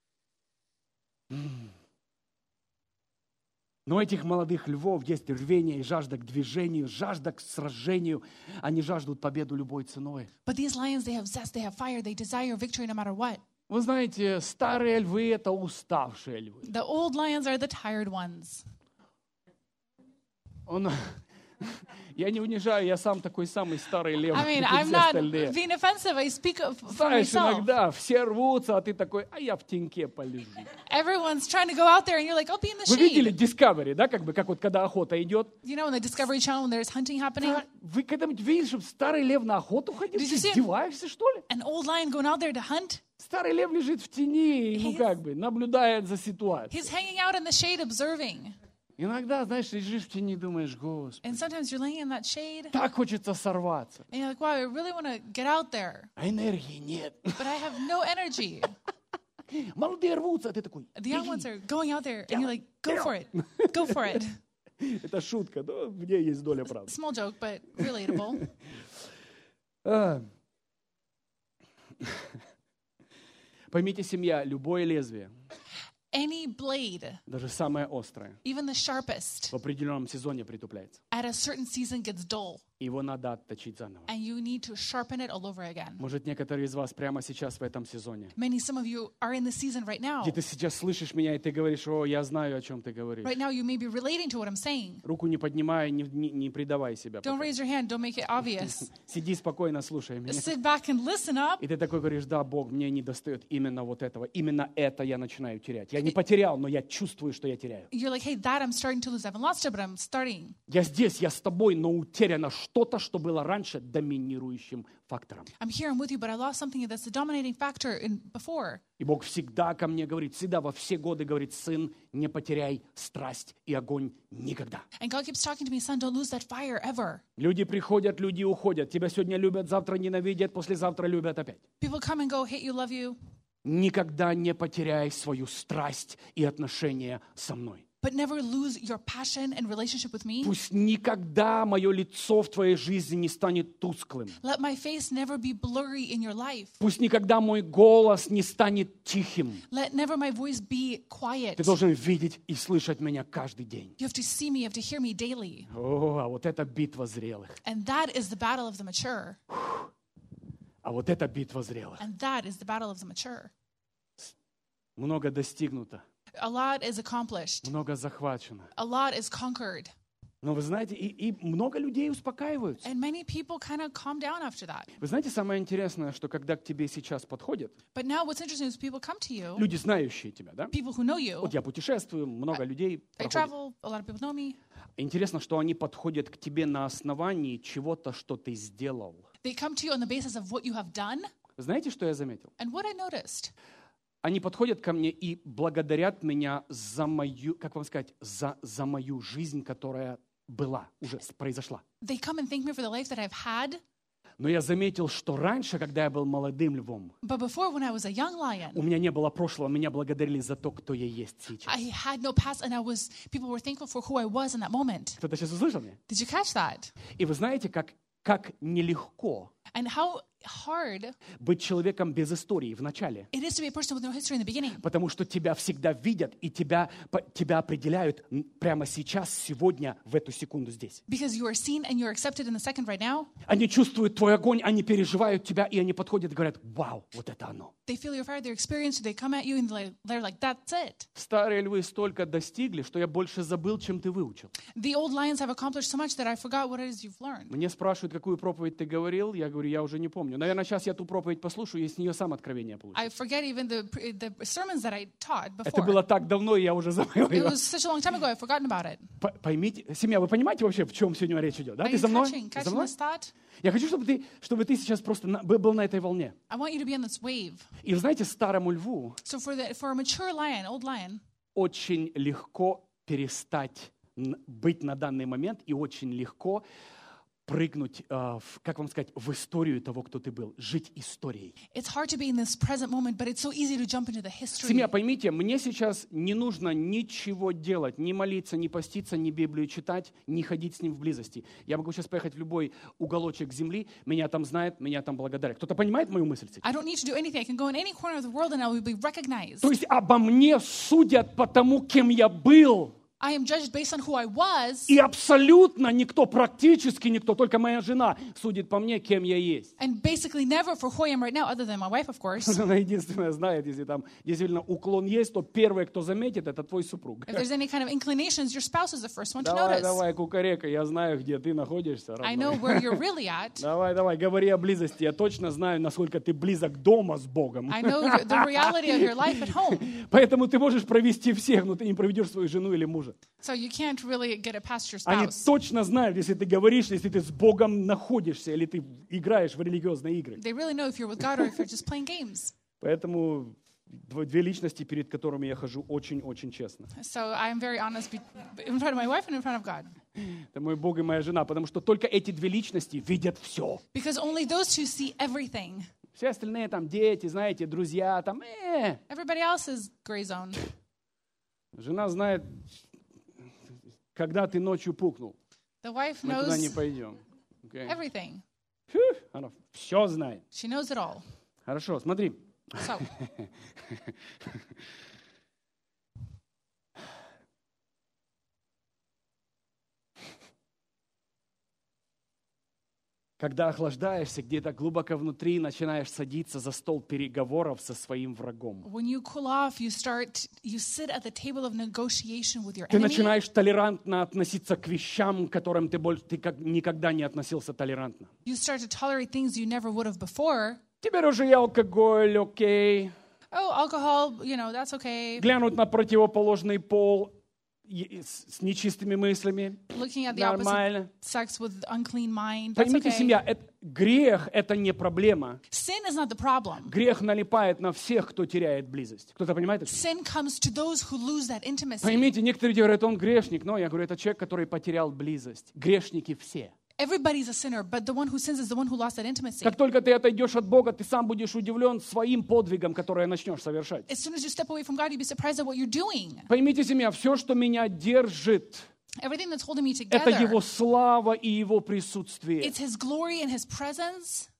Speaker 1: Но у этих молодых львов есть рвение и жажда к движению, жажда к сражению. Они жаждут победу любой ценой.
Speaker 2: But these lions, they have zest, they have fire, they desire victory no matter what.
Speaker 1: Вы знаете, старые львы — это уставшие львы.
Speaker 2: The old lions are the tired ones.
Speaker 1: Он... Я не унижаю, я сам такой самый старый лев,
Speaker 2: I mean,
Speaker 1: как и
Speaker 2: I'm
Speaker 1: все
Speaker 2: not
Speaker 1: остальные.
Speaker 2: being offensive. I speak of, for
Speaker 1: Знаешь,
Speaker 2: myself.
Speaker 1: иногда все рвутся, а ты такой, а я в теньке полежу.
Speaker 2: Everyone's trying to go out there, and you're like, I'll be in the
Speaker 1: Вы видели
Speaker 2: shade.
Speaker 1: Discovery, да, как бы, как вот когда охота идет?
Speaker 2: You know, on the Discovery Channel, when there's hunting happening,
Speaker 1: Да, вы когда-нибудь видели, чтобы старый лев на охоту ходил?
Speaker 2: Did
Speaker 1: Ты
Speaker 2: you see him?
Speaker 1: издеваешься, что ли?
Speaker 2: an old lion going out there to hunt,
Speaker 1: Старый лев лежит в тени, ну
Speaker 2: He's-
Speaker 1: как бы, наблюдает за ситуацией.
Speaker 2: he's hanging out in the shade observing.
Speaker 1: Иногда, знаешь, лежишь в тени и думаешь, Господи,
Speaker 2: And sometimes you're laying in that shade,
Speaker 1: так хочется сорваться.
Speaker 2: and you're like, wow, I really want to get out there,
Speaker 1: А энергии нет.
Speaker 2: but I have no energy.
Speaker 1: Молодые рвутся, а ты такой,
Speaker 2: The young ones
Speaker 1: беги.
Speaker 2: are going out there, and you're like, go for it. Go for it.
Speaker 1: Это шутка, но в ней есть доля правды.
Speaker 2: Small joke, but relatable.
Speaker 1: А. Поймите, семья, любое лезвие,
Speaker 2: Any blade,
Speaker 1: даже самое острое,
Speaker 2: even the sharpest,
Speaker 1: в определенном сезоне притупляется.
Speaker 2: at a certain season gets dull,
Speaker 1: Его надо отточить заново.
Speaker 2: and you need to sharpen it all over again.
Speaker 1: Может, некоторые из вас прямо сейчас в этом сезоне,
Speaker 2: Many, some of you are in the season right now.
Speaker 1: где ты сейчас слышишь меня, и ты говоришь, о, я знаю, о чем ты говоришь.
Speaker 2: Right now, you may be relating to what I'm saying.
Speaker 1: Руку не поднимай, не, не, не предавай себя.
Speaker 2: Don't
Speaker 1: пока.
Speaker 2: raise your hand. Don't make it obvious.
Speaker 1: Сиди спокойно, слушай меня.
Speaker 2: Sit back and listen up.
Speaker 1: И ты такой говоришь, да, Бог, мне не достает именно вот этого. Именно это я начинаю терять. Я не потерял, но я чувствую, что я теряю.
Speaker 2: You're like, hey, that I'm starting to lose. I haven't lost it, but I'm starting.
Speaker 1: Я здесь, я с тобой, но утеряно что-то, что было раньше доминирующим фактором.
Speaker 2: I'm here, I'm with you, but I lost something that's the dominating factor in before.
Speaker 1: И Бог всегда ко мне говорит, всегда во все годы говорит, сын, не потеряй страсть и огонь никогда.
Speaker 2: And God keeps talking to me, son, don't lose that fire ever.
Speaker 1: Люди приходят, люди уходят. Тебя сегодня любят, завтра ненавидят, послезавтра любят опять.
Speaker 2: People come and go, hate you, love you,
Speaker 1: Никогда не потеряй свою страсть и отношения со мной.
Speaker 2: but never lose your passion and relationship with me.
Speaker 1: Пусть никогда мое лицо в твоей жизни не станет тусклым.
Speaker 2: Let my face never be blurry in your life.
Speaker 1: Пусть никогда мой голос не станет тихим.
Speaker 2: Let never my voice be quiet.
Speaker 1: Ты должен видеть и слышать меня каждый день.
Speaker 2: You have to see me, you have to hear me daily.
Speaker 1: О, а вот это битва зрелых.
Speaker 2: And that is the battle of the mature.
Speaker 1: А вот это битва зрелых.
Speaker 2: And that is the battle of the mature.
Speaker 1: Много достигнуто,
Speaker 2: A lot is accomplished.
Speaker 1: много захвачено.
Speaker 2: A lot is conquered.
Speaker 1: Но вы знаете, и, и много людей успокаиваются.
Speaker 2: And many people kind of calm down after that.
Speaker 1: Вы знаете, самое интересное, что когда к тебе сейчас подходят,
Speaker 2: But now what's interesting is people come to you,
Speaker 1: люди, знающие тебя, да?
Speaker 2: people who know you.
Speaker 1: Вот я путешествую, много людей
Speaker 2: I
Speaker 1: проходит.
Speaker 2: travel, a lot of people know me.
Speaker 1: Интересно, что они подходят к тебе на основании чего-то, что ты сделал.
Speaker 2: They come to you on the basis of what you have done.
Speaker 1: Знаете, что я заметил?
Speaker 2: And what I noticed,
Speaker 1: Они подходят ко мне и благодарят меня за мою, как вам сказать, за, за мою жизнь, которая была, уже произошла.
Speaker 2: they come and thank me for the life that I've had.
Speaker 1: Но я заметил, что раньше, когда я был молодым львом,
Speaker 2: But before, when I was a young
Speaker 1: у
Speaker 2: lion,
Speaker 1: меня не было прошлого, меня благодарили за то, кто я есть сейчас.
Speaker 2: I had no past, and I was people were thankful for who I was in that moment.
Speaker 1: Кто-то сейчас услышал меня?
Speaker 2: Did you catch that?
Speaker 1: И вы знаете, как, как нелегко
Speaker 2: And how hard
Speaker 1: быть человеком без истории в начале.
Speaker 2: it is to be a person with no history in the beginning.
Speaker 1: Потому что тебя всегда видят, и тебя, по- тебя определяют м, прямо сейчас, сегодня, в эту секунду здесь.
Speaker 2: Because you are seen and you're accepted in the second right now.
Speaker 1: Они чувствуют твой огонь, они переживают тебя, и они подходят и говорят, вау, вот это оно.
Speaker 2: They feel your fire, their experience, they come at you and they're like, they're like, that's it.
Speaker 1: Старые львы столько достигли, что я больше забыл, чем ты выучил.
Speaker 2: The old lions have accomplished so much that I forgot what it is you've learned.
Speaker 1: Мне спрашивают, какую проповедь ты говорил, я говорю, я уже не помню. Наверное, сейчас я ту проповедь послушаю, и с нее сам откровение получу.
Speaker 2: I forget even the the sermons that I taught
Speaker 1: Это
Speaker 2: before.
Speaker 1: было так давно, и я уже забыл
Speaker 2: It
Speaker 1: его.
Speaker 2: was such a long time ago, I've forgotten about it.
Speaker 1: П- Поймите, семья, вы понимаете вообще, в чем сегодня речь идет? Да?
Speaker 2: Are
Speaker 1: Ты
Speaker 2: you
Speaker 1: за мной?
Speaker 2: catching,
Speaker 1: Ты за
Speaker 2: catching
Speaker 1: мной?
Speaker 2: this thought?
Speaker 1: Я хочу, чтобы ты, чтобы ты сейчас просто на- был был на этой волне.
Speaker 2: I want you to be on this wave.
Speaker 1: И вы знаете, старому льву
Speaker 2: So for the for a mature lion, old lion,
Speaker 1: очень легко перестать н- быть на данный момент и очень легко прыгнуть, э, в, как вам сказать, в историю того, кто ты был, жить историей.
Speaker 2: It's hard to be in this present moment, but it's so easy to jump into the history.
Speaker 1: Семья, поймите, мне сейчас не нужно ничего делать, ни молиться, ни поститься, ни Библию читать, ни ходить с ним в близости. Я могу сейчас поехать в любой уголочек земли, меня там знают, меня там благодарят. Кто-то понимает мою мысль?
Speaker 2: I don't need to do anything. I can go in any corner of the world and I will be recognized.
Speaker 1: То есть обо мне судят по тому, кем я был.
Speaker 2: I am judged based on who I was,
Speaker 1: И абсолютно никто, практически никто, только моя жена судит по мне, кем я есть.
Speaker 2: and basically never for who I am right now, other than my wife, of course.
Speaker 1: Она единственная знает, если там действительно уклон есть, то первый, кто заметит, это твой супруг.
Speaker 2: If there's any kind of inclinations, your spouse is the first one to
Speaker 1: Давай,
Speaker 2: notice.
Speaker 1: давай, кукарека, я знаю, где ты находишься.
Speaker 2: I
Speaker 1: родной.
Speaker 2: know where you're really at.
Speaker 1: Давай, давай, говори о близости. Я точно знаю, насколько ты близок дома с Богом.
Speaker 2: I know the, the reality of your life at home.
Speaker 1: Поэтому ты можешь провести всех, но ты не проведешь свою жену или мужа.
Speaker 2: So you can't really get it past your
Speaker 1: Они
Speaker 2: spouse.
Speaker 1: точно знают, если ты говоришь, если ты с Богом находишься, или ты играешь в религиозные игры.
Speaker 2: They really know if you're with God or if you're just playing games.
Speaker 1: Поэтому дво- две личности, перед которыми я хожу очень-очень честно.
Speaker 2: So I'm very honest be- in front of my wife and in front of God.
Speaker 1: Это мой Бог и моя жена, потому что только эти две личности видят все.
Speaker 2: Because only those two see everything.
Speaker 1: Все остальные там дети, знаете, друзья, там, э.
Speaker 2: Everybody else is gray zone.
Speaker 1: Жена знает, когда ты ночью пукнул.
Speaker 2: The wife
Speaker 1: Мы туда не
Speaker 2: knows
Speaker 1: пойдем. Окей?
Speaker 2: everything.
Speaker 1: Фу, она все знает.
Speaker 2: She knows it all.
Speaker 1: Хорошо, смотри.
Speaker 2: So,
Speaker 1: Когда охлаждаешься где-то глубоко внутри, начинаешь садиться за стол переговоров со своим врагом.
Speaker 2: when you cool off, you start, you sit at the table of negotiation with your
Speaker 1: Ты
Speaker 2: enemy.
Speaker 1: начинаешь толерантно относиться к вещам, к которым ты, больше, ты как, никогда не относился толерантно.
Speaker 2: You start to tolerate things you never would have before.
Speaker 1: Теперь уже и алкоголь, окей.
Speaker 2: Oh, alcohol, you know, that's okay.
Speaker 1: Глянуть на противоположный пол и- с, с нечистыми мыслями.
Speaker 2: Looking at the opposite
Speaker 1: Нормально.
Speaker 2: sex with unclean mind, that's
Speaker 1: Поймите,
Speaker 2: okay.
Speaker 1: семья, это, грех — это не проблема.
Speaker 2: Sin is not the problem.
Speaker 1: Грех налипает на всех, кто теряет близость. Кто-то понимает это?
Speaker 2: Sin comes to those who lose that intimacy.
Speaker 1: Поймите, некоторые люди говорят, он грешник. Но я говорю, это человек, который потерял близость. Грешники все.
Speaker 2: Everybody's a sinner, but the one who sins is the one who lost that intimacy.
Speaker 1: Как только ты отойдешь от Бога, ты сам будешь удивлен своим подвигом, который начнешь совершать.
Speaker 2: As soon as you step away from God, you'll be surprised at what you're doing.
Speaker 1: Поймите, семья, все, что меня держит,
Speaker 2: Everything that's holding me
Speaker 1: это Его
Speaker 2: together,
Speaker 1: слава и Его присутствие.
Speaker 2: it's His glory and His presence,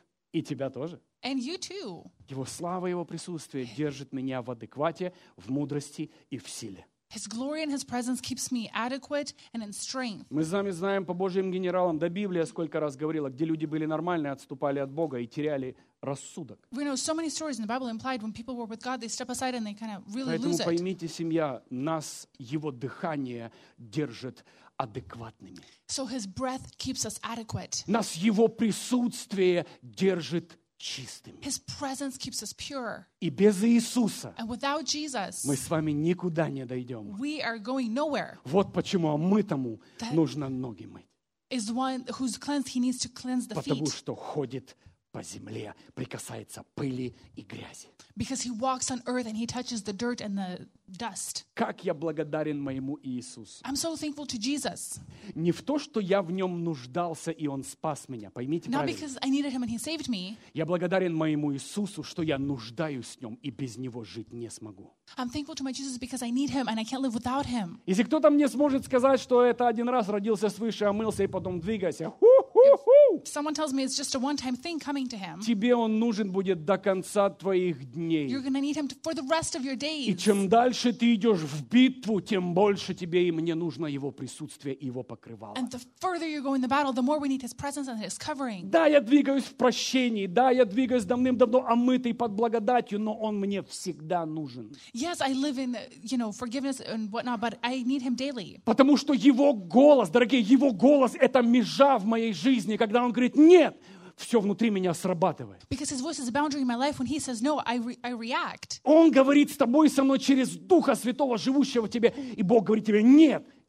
Speaker 1: И тебя тоже.
Speaker 2: and you too.
Speaker 1: Его слава и Его присутствие держит меня в адеквате, в мудрости и в силе.
Speaker 2: His glory and His presence keeps me adequate and in strength.
Speaker 1: Мы с вами знаем по Божьим генералам, да Библия сколько раз говорила, где люди были нормальные, отступали от Бога и теряли рассудок.
Speaker 2: We know so many stories in the Bible implied when people were with God, they step aside and they kind of really
Speaker 1: Поэтому
Speaker 2: lose it.
Speaker 1: поймите, семья, нас Его дыхание держит адекватными.
Speaker 2: So His breath keeps us adequate.
Speaker 1: Нас Его присутствие держит чистыми.
Speaker 2: His presence keeps us pure.
Speaker 1: И без Иисуса
Speaker 2: And without Jesus,
Speaker 1: мы с вами никуда не дойдем.
Speaker 2: we are going nowhere.
Speaker 1: Вот почему омытому
Speaker 2: That-
Speaker 1: нужно ноги мыть.
Speaker 2: Is the one who's cleansed, he needs to cleanse the
Speaker 1: Потому
Speaker 2: feet.
Speaker 1: что ходит по земле, прикасается пыли и грязи.
Speaker 2: Because he walks on earth and he touches the dirt and the dust.
Speaker 1: Как я благодарен моему Иисусу.
Speaker 2: I'm so thankful to Jesus.
Speaker 1: Не в то, что я в нем нуждался, и Он спас меня. Поймите
Speaker 2: Not
Speaker 1: правильно.
Speaker 2: because I needed him and he saved me.
Speaker 1: Я благодарен моему Иисусу, что я нуждаюсь в Нем и без Него жить не смогу.
Speaker 2: I'm thankful to my Jesus because I need him and I can't live without him.
Speaker 1: Если кто-то мне сможет сказать, что это один раз родился свыше, омылся и потом двигайся, ху-ху-ху,
Speaker 2: If someone tells me it's just a one-time thing coming to him,
Speaker 1: тебе Он нужен будет до конца твоих дней.
Speaker 2: you're going to need him to, for the rest of your
Speaker 1: И
Speaker 2: days.
Speaker 1: чем дальше ты идешь в битву, тем больше тебе и мне нужно Его присутствие и Его покрывало.
Speaker 2: And the further you're going in the battle, the more we need his presence and his covering.
Speaker 1: Да, я двигаюсь в прощении, да, я двигаюсь давным-давно омытый под благодатью, но Он мне всегда нужен.
Speaker 2: Yes, I live in, you know, forgiveness and whatnot, but I need him daily.
Speaker 1: Потому что Его голос, дорогие, Его голос — это межа в моей жизни, когда Он говорит «нет», все внутри меня срабатывает.
Speaker 2: Because his voice is a boundary in my life. When he says no, I, re- I react.
Speaker 1: Он говорит с тобой, со мной через Духа Святого, живущего в тебе, и Бог говорит тебе «нет». Фу,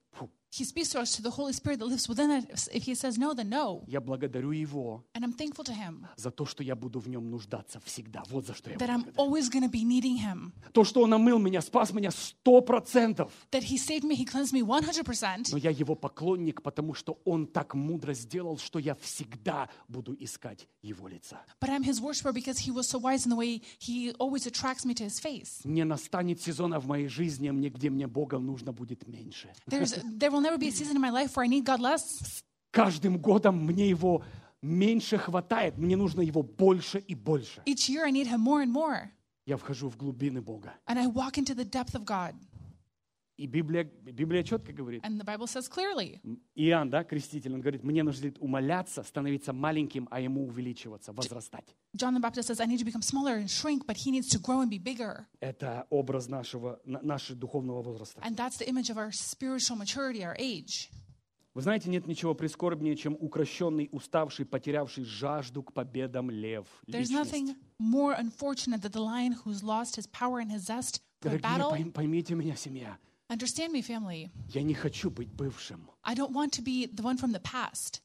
Speaker 2: He speaks to us to the Holy Spirit that lives within us. If he says no, then no.
Speaker 1: Я благодарю Его
Speaker 2: And I'm thankful to him
Speaker 1: за то, что я буду в Нем нуждаться всегда. Вот за что я
Speaker 2: that
Speaker 1: его
Speaker 2: I'm
Speaker 1: благодарю.
Speaker 2: always going to be needing him.
Speaker 1: То, что Он омыл меня, спас меня сто процентов.
Speaker 2: That he saved me, he cleansed me one hundred percent.
Speaker 1: Но я Его поклонник, потому что Он так мудро сделал, что я всегда буду искать Его лица.
Speaker 2: But I'm his worshiper because he was so wise in the way he always attracts me to his face.
Speaker 1: Не настанет сезона в моей жизни, мне, где мне Бога нужно будет меньше.
Speaker 2: There's, there will never be a season in my life where I need God less.
Speaker 1: Каждым годом мне Его меньше хватает, мне нужно Его больше и больше.
Speaker 2: Each year I need him more and more.
Speaker 1: Я вхожу в глубины Бога.
Speaker 2: And I walk into the depth of God.
Speaker 1: И Библия, Библия четко говорит,
Speaker 2: And the Bible says clearly,
Speaker 1: Иоанн, да, креститель, он говорит, мне нужно умоляться, становиться маленьким, а ему увеличиваться, возрастать.
Speaker 2: John the Baptist says, I need to become smaller and shrink, but he needs to grow and be bigger.
Speaker 1: Это образ нашего, на- нашего духовного возраста.
Speaker 2: And that's the image of our spiritual maturity, our age.
Speaker 1: Вы знаете, нет ничего прискорбнее, чем укращенный, уставший, потерявший жажду к победам лев.
Speaker 2: There's
Speaker 1: Личность.
Speaker 2: nothing more unfortunate than the lion who's lost his power and his zest for
Speaker 1: Дорогие,
Speaker 2: battle.
Speaker 1: пойм- поймите меня, семья.
Speaker 2: Understand me, family.
Speaker 1: Я не хочу быть бывшим.
Speaker 2: I don't want to be the one from the past.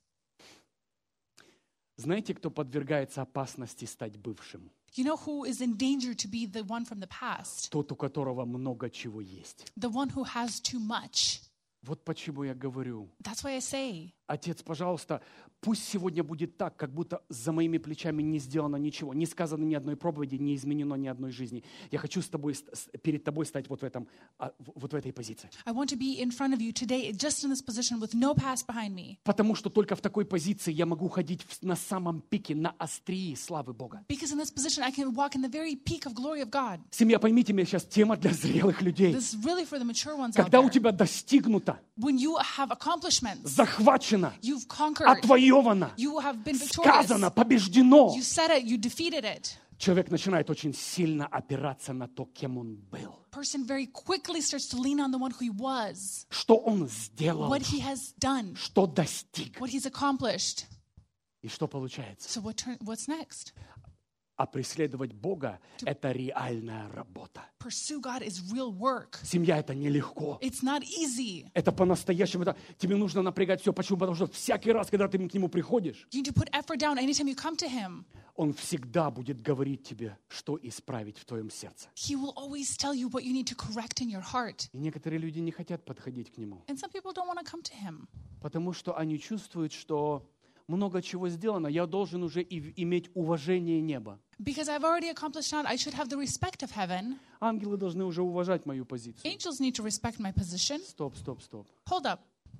Speaker 1: Знаете, кто подвергается опасности стать бывшим?
Speaker 2: You know who is in danger to be the one from the past?
Speaker 1: Тот, у которого много чего есть.
Speaker 2: The one who has too much.
Speaker 1: Вот почему я говорю,
Speaker 2: That's why I say,
Speaker 1: Отец, пожалуйста, пусть сегодня будет так, как будто за моими плечами не сделано ничего, не сказано ни одной проповеди, не изменено ни одной жизни. Я хочу с тобой, с- перед тобой стать вот в, этом, а, в- вот в этой позиции.
Speaker 2: I want to be in front of you today, just in this position with no past behind me.
Speaker 1: Потому что только в такой позиции я могу ходить в- на самом пике, на острии славы Бога.
Speaker 2: Because in this position, I can walk in the very peak of glory of God.
Speaker 1: Семья, поймите меня, сейчас тема для зрелых людей.
Speaker 2: This is really for the mature ones out
Speaker 1: Когда у
Speaker 2: there.
Speaker 1: тебя достигнуто,
Speaker 2: When you have accomplishments,
Speaker 1: захвачено,
Speaker 2: you've conquered,
Speaker 1: отвоевано,
Speaker 2: you have been victorious,
Speaker 1: сказано, побеждено,
Speaker 2: you said it, you defeated it.
Speaker 1: человек начинает очень сильно опираться на то, кем он был.
Speaker 2: Person very quickly starts to lean on the one who he was,
Speaker 1: Что он сделал,
Speaker 2: what he has done,
Speaker 1: что достиг.
Speaker 2: what he's accomplished.
Speaker 1: И что получается?
Speaker 2: So what turn, what's next?
Speaker 1: А преследовать Бога – это реальная работа.
Speaker 2: Pursue God is real work.
Speaker 1: Семья – это нелегко.
Speaker 2: It's not easy.
Speaker 1: Это по-настоящему. Это, тебе нужно напрягать все. Почему? Потому что всякий раз, когда ты к нему приходишь,
Speaker 2: You need to put effort down anytime you come to him.
Speaker 1: он всегда будет говорить тебе, что исправить в твоем сердце.
Speaker 2: He will always tell you what you need to correct in your heart.
Speaker 1: И некоторые люди не хотят подходить к нему,
Speaker 2: And some people don't want to come to him
Speaker 1: потому что они чувствуют, что много чего сделано, я должен уже и- иметь уважение неба.
Speaker 2: because I've already accomplished that. I should have the respect of heaven.
Speaker 1: Ангелы должны уже уважать мою позицию.
Speaker 2: Angels need to respect my position.
Speaker 1: Стоп, стоп, стоп.
Speaker 2: Hold up.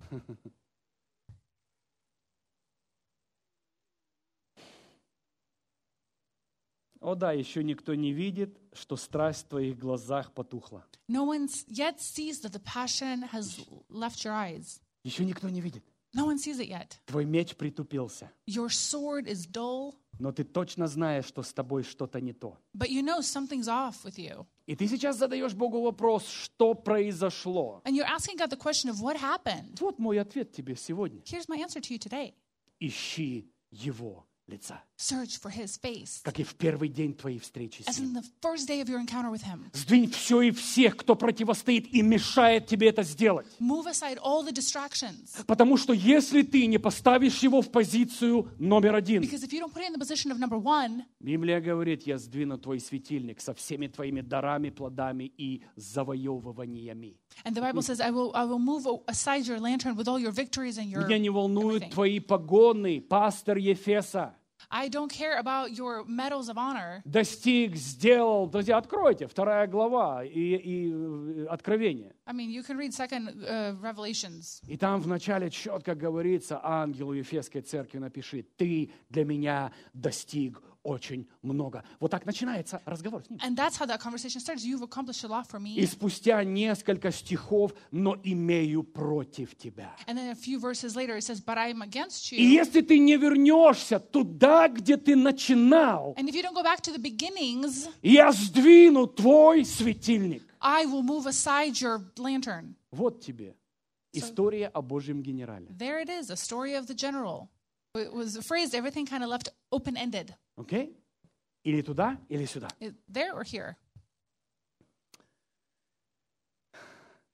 Speaker 1: О да, еще никто не видит, что страсть в твоих глазах потухла.
Speaker 2: No one yet sees that the passion has left your eyes.
Speaker 1: Еще никто не видит.
Speaker 2: No one sees it yet.
Speaker 1: Твой меч притупился,
Speaker 2: Your sword is dull,
Speaker 1: но ты точно знаешь, что с тобой что-то не то.
Speaker 2: but you know something's off with you.
Speaker 1: И ты сейчас задаешь Богу вопрос, что произошло.
Speaker 2: And you're asking God the question of what happened.
Speaker 1: Вот мой ответ тебе сегодня.
Speaker 2: Here's my answer to you today.
Speaker 1: Ищи Его лица,
Speaker 2: Search for his face,
Speaker 1: как и в первый день твоей встречи
Speaker 2: as
Speaker 1: с Ним.
Speaker 2: in the first day of your encounter with him.
Speaker 1: Сдвинь все и всех, кто противостоит и мешает тебе это сделать.
Speaker 2: Move aside all the distractions.
Speaker 1: Потому что если ты не поставишь его в позицию номер один,
Speaker 2: Because if you don't put it in the position of number one,
Speaker 1: Библия говорит, я сдвину твой светильник со всеми твоими дарами, плодами и завоевываниями.
Speaker 2: and the Bible says, I will, I will move aside your lantern with all your victories and your
Speaker 1: Меня не волнуют
Speaker 2: everything.
Speaker 1: твои погоны, пастор Ефеса.
Speaker 2: I don't care about your medals of honor.
Speaker 1: Достиг, сделал. Друзья, откройте, вторая глава и, и э, Откровение.
Speaker 2: I mean, you can read second uh, Revelations.
Speaker 1: И там вначале четко говорится, ангелу Ефесской церкви напиши, ты для меня достиг очень много. Вот так начинается разговор с ним.
Speaker 2: And that's how that conversation starts. You've accomplished a lot for me.
Speaker 1: И спустя несколько стихов, но имею против тебя.
Speaker 2: And then a few verses later, it says, but I'm against
Speaker 1: И
Speaker 2: you.
Speaker 1: если ты не вернешься туда, где ты начинал,
Speaker 2: And if you don't go back to the beginnings,
Speaker 1: я сдвину твой светильник.
Speaker 2: I will move aside your lantern.
Speaker 1: Вот тебе история о Божьем генерале.
Speaker 2: There it is, a story of the general. It was phrased, everything kind of left open-ended.
Speaker 1: Окей? Или туда, или сюда.
Speaker 2: It- There or here.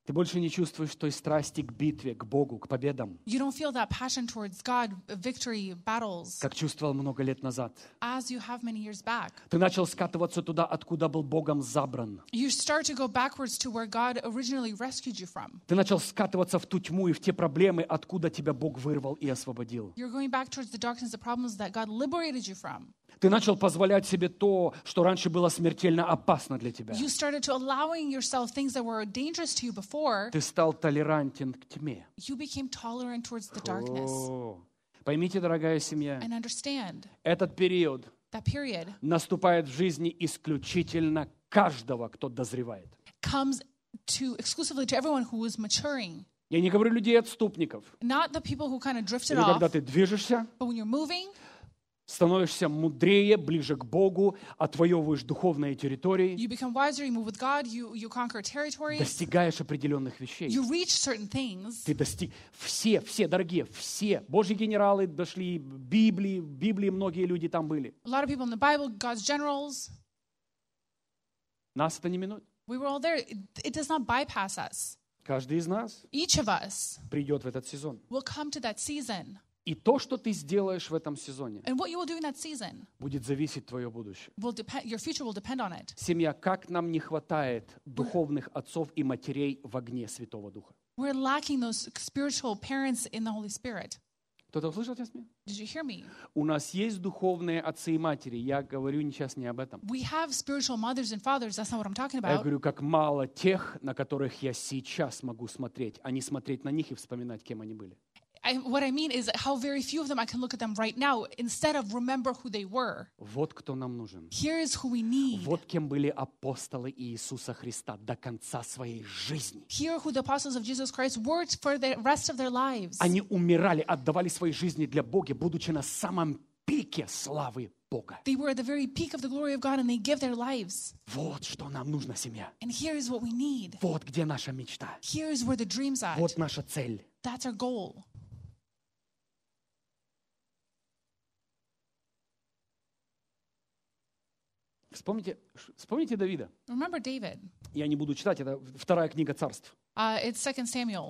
Speaker 1: Ты больше не чувствуешь той страсти к битве, к Богу, к победам,
Speaker 2: You don't feel that passion towards God, victory, battles,
Speaker 1: как чувствовал много лет назад.
Speaker 2: as you have many years back.
Speaker 1: Ты начал скатываться туда, откуда был Богом забран.
Speaker 2: You start to go backwards to where God originally rescued you from.
Speaker 1: Ты начал скатываться в ту тьму и в те проблемы, откуда тебя Бог вырвал и освободил.
Speaker 2: You're going back towards the darkness, the problems that God liberated you from.
Speaker 1: Ты начал позволять себе то, что раньше было смертельно опасно для тебя.
Speaker 2: You started to allowing yourself things that were dangerous to you before.
Speaker 1: Ты стал толерантен к тьме.
Speaker 2: You became tolerant towards the darkness.
Speaker 1: О, поймите, дорогая семья,
Speaker 2: And understand
Speaker 1: этот период
Speaker 2: that period
Speaker 1: наступает в жизни исключительно каждого, кто дозревает.
Speaker 2: comes to exclusively to everyone who is maturing.
Speaker 1: Я не говорю людей-отступников.
Speaker 2: Not the people who kind of drifted
Speaker 1: Или когда
Speaker 2: off,
Speaker 1: ты движешься,
Speaker 2: but when you're moving,
Speaker 1: становишься мудрее, ближе к Богу, отвоевываешь духовные территории,
Speaker 2: you become wiser, you move with God, you, you conquer territories,
Speaker 1: достигаешь определенных вещей.
Speaker 2: you reach certain things.
Speaker 1: Ты достиг... Все, все, дорогие, все. Божьи генералы дошли, Библии, в Библии многие люди там были.
Speaker 2: A lot of people in the Bible, God's generals,
Speaker 1: Нас это не минует.
Speaker 2: we were all there. It, it does not bypass us.
Speaker 1: Каждый из нас
Speaker 2: Each of us
Speaker 1: придет в этот сезон.
Speaker 2: will come to that season.
Speaker 1: И то, что ты сделаешь в этом сезоне,
Speaker 2: And what you will do in that season
Speaker 1: будет зависеть твое будущее.
Speaker 2: will depend, your future will depend on it.
Speaker 1: Семья, как нам не хватает духовных отцов и матерей в огне Святого Духа.
Speaker 2: We're lacking those spiritual parents in the Holy Spirit.
Speaker 1: Кто-то услышал тебя, семья?
Speaker 2: Did you hear me?
Speaker 1: У нас есть духовные отцы и матери. Я говорю сейчас не об этом.
Speaker 2: We have spiritual mothers and fathers. That's not what I'm talking
Speaker 1: Я
Speaker 2: about.
Speaker 1: говорю, как мало тех, на которых я сейчас могу смотреть, а не смотреть на них и вспоминать, кем они были.
Speaker 2: I, what I mean is how very few of them I can look at them right now instead of remember who they were.
Speaker 1: Вот кто нам нужен.
Speaker 2: Here is who we need.
Speaker 1: Вот кем были апостолы Иисуса Христа до конца своей жизни.
Speaker 2: Here who the apostles of Jesus Christ were for the rest of their lives.
Speaker 1: Они умирали, отдавали свои жизни для Бога, будучи на самом пике славы Бога.
Speaker 2: They were at the very peak of the glory of God and they give their lives.
Speaker 1: Вот что нам нужно, семья.
Speaker 2: And here is what we need.
Speaker 1: Вот где наша мечта.
Speaker 2: Here is where the dream's at.
Speaker 1: Вот наша цель.
Speaker 2: That's our goal.
Speaker 1: Вспомните, вспомните Давида.
Speaker 2: Remember David.
Speaker 1: Я не буду читать, это вторая книга Царств.
Speaker 2: Uh, it's Second Samuel,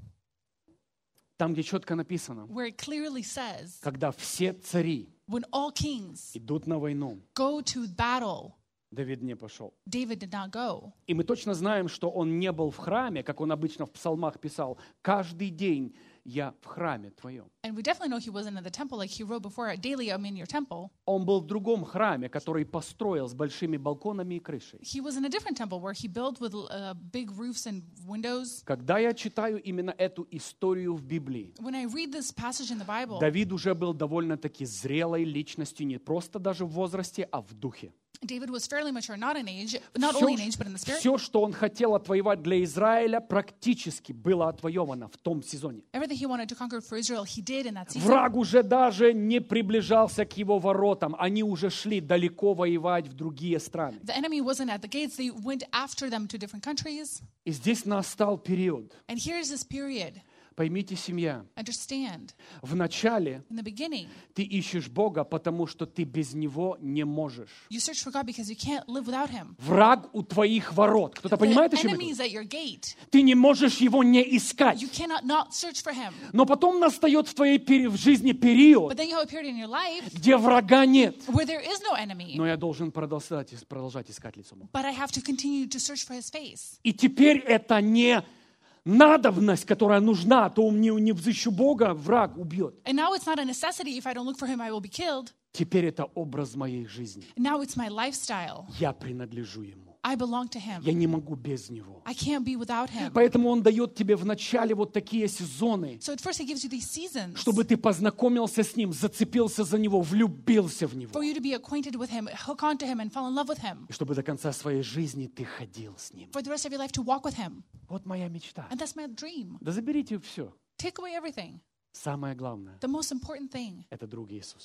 Speaker 1: Там, где четко написано,
Speaker 2: where it clearly says,
Speaker 1: когда все цари
Speaker 2: when all kings
Speaker 1: идут на войну,
Speaker 2: go to battle,
Speaker 1: Давид не пошел.
Speaker 2: David did not go.
Speaker 1: И мы точно знаем, что он не был в храме, как он обычно в псалмах писал. Каждый день я в храме твоем.
Speaker 2: And we definitely know he wasn't in the temple like he wrote before, daily I'm in your temple.
Speaker 1: Он был в другом храме, который построил с большими балконами и крышей.
Speaker 2: He was in a different temple where he built with uh, big roofs and windows.
Speaker 1: Когда я читаю именно эту историю в Библии,
Speaker 2: When I read this passage in the Bible,
Speaker 1: Давид уже был довольно-таки зрелой личностью, не просто даже в возрасте, а в духе.
Speaker 2: David was fairly mature, not in age, not
Speaker 1: Все,
Speaker 2: only in age, but in the spirit.
Speaker 1: все, что он хотел отвоевать для Израиля, практически было отвоевано в том сезоне.
Speaker 2: Everything he wanted to conquer for Israel, he did in that season.
Speaker 1: Враг уже даже не приближался к его воротам. Они уже шли далеко воевать в другие страны.
Speaker 2: The enemy wasn't at the gates, they went after them to different countries.
Speaker 1: И здесь настал период.
Speaker 2: And here's this period.
Speaker 1: Поймите, семья,
Speaker 2: Understand,
Speaker 1: в начале
Speaker 2: in the beginning,
Speaker 1: ты ищешь Бога, потому что ты без Него не можешь.
Speaker 2: you search for God because you can't live without him.
Speaker 1: Враг у твоих ворот. Кто-то понимает, о
Speaker 2: The
Speaker 1: чем я
Speaker 2: enemy
Speaker 1: говорю?
Speaker 2: is at your gate.
Speaker 1: Ты не можешь его не искать.
Speaker 2: You cannot not search for him.
Speaker 1: Но потом настает в твоей пери- в жизни период,
Speaker 2: But then you have a period in your life
Speaker 1: где врага нет.
Speaker 2: where there is no enemy.
Speaker 1: Но я должен продолжать, продолжать искать лицо Бога.
Speaker 2: But I have to continue to search for his face.
Speaker 1: И теперь это не надобность, которая нужна, а то мне не взыщу Бога, враг убьет.
Speaker 2: And now it's not a necessity. If I don't look for him, I will be killed.
Speaker 1: Теперь это образ моей жизни.
Speaker 2: Now it's my lifestyle.
Speaker 1: Я принадлежу Ему.
Speaker 2: I belong to him.
Speaker 1: Я не могу без Него.
Speaker 2: I can't be without him.
Speaker 1: Поэтому Он дает тебе в начале вот такие сезоны,
Speaker 2: So at first he gives you these seasons
Speaker 1: чтобы ты познакомился с Ним, зацепился за Него, влюбился в Него.
Speaker 2: for you to be acquainted with him, hook onto him, and fall in love with him.
Speaker 1: И чтобы до конца своей жизни ты ходил с Ним.
Speaker 2: For the rest of your life to walk with him.
Speaker 1: Вот моя мечта.
Speaker 2: And that's my dream.
Speaker 1: Да заберите все.
Speaker 2: Take away everything.
Speaker 1: Самое главное
Speaker 2: The most important thing
Speaker 1: – это друг Иисус.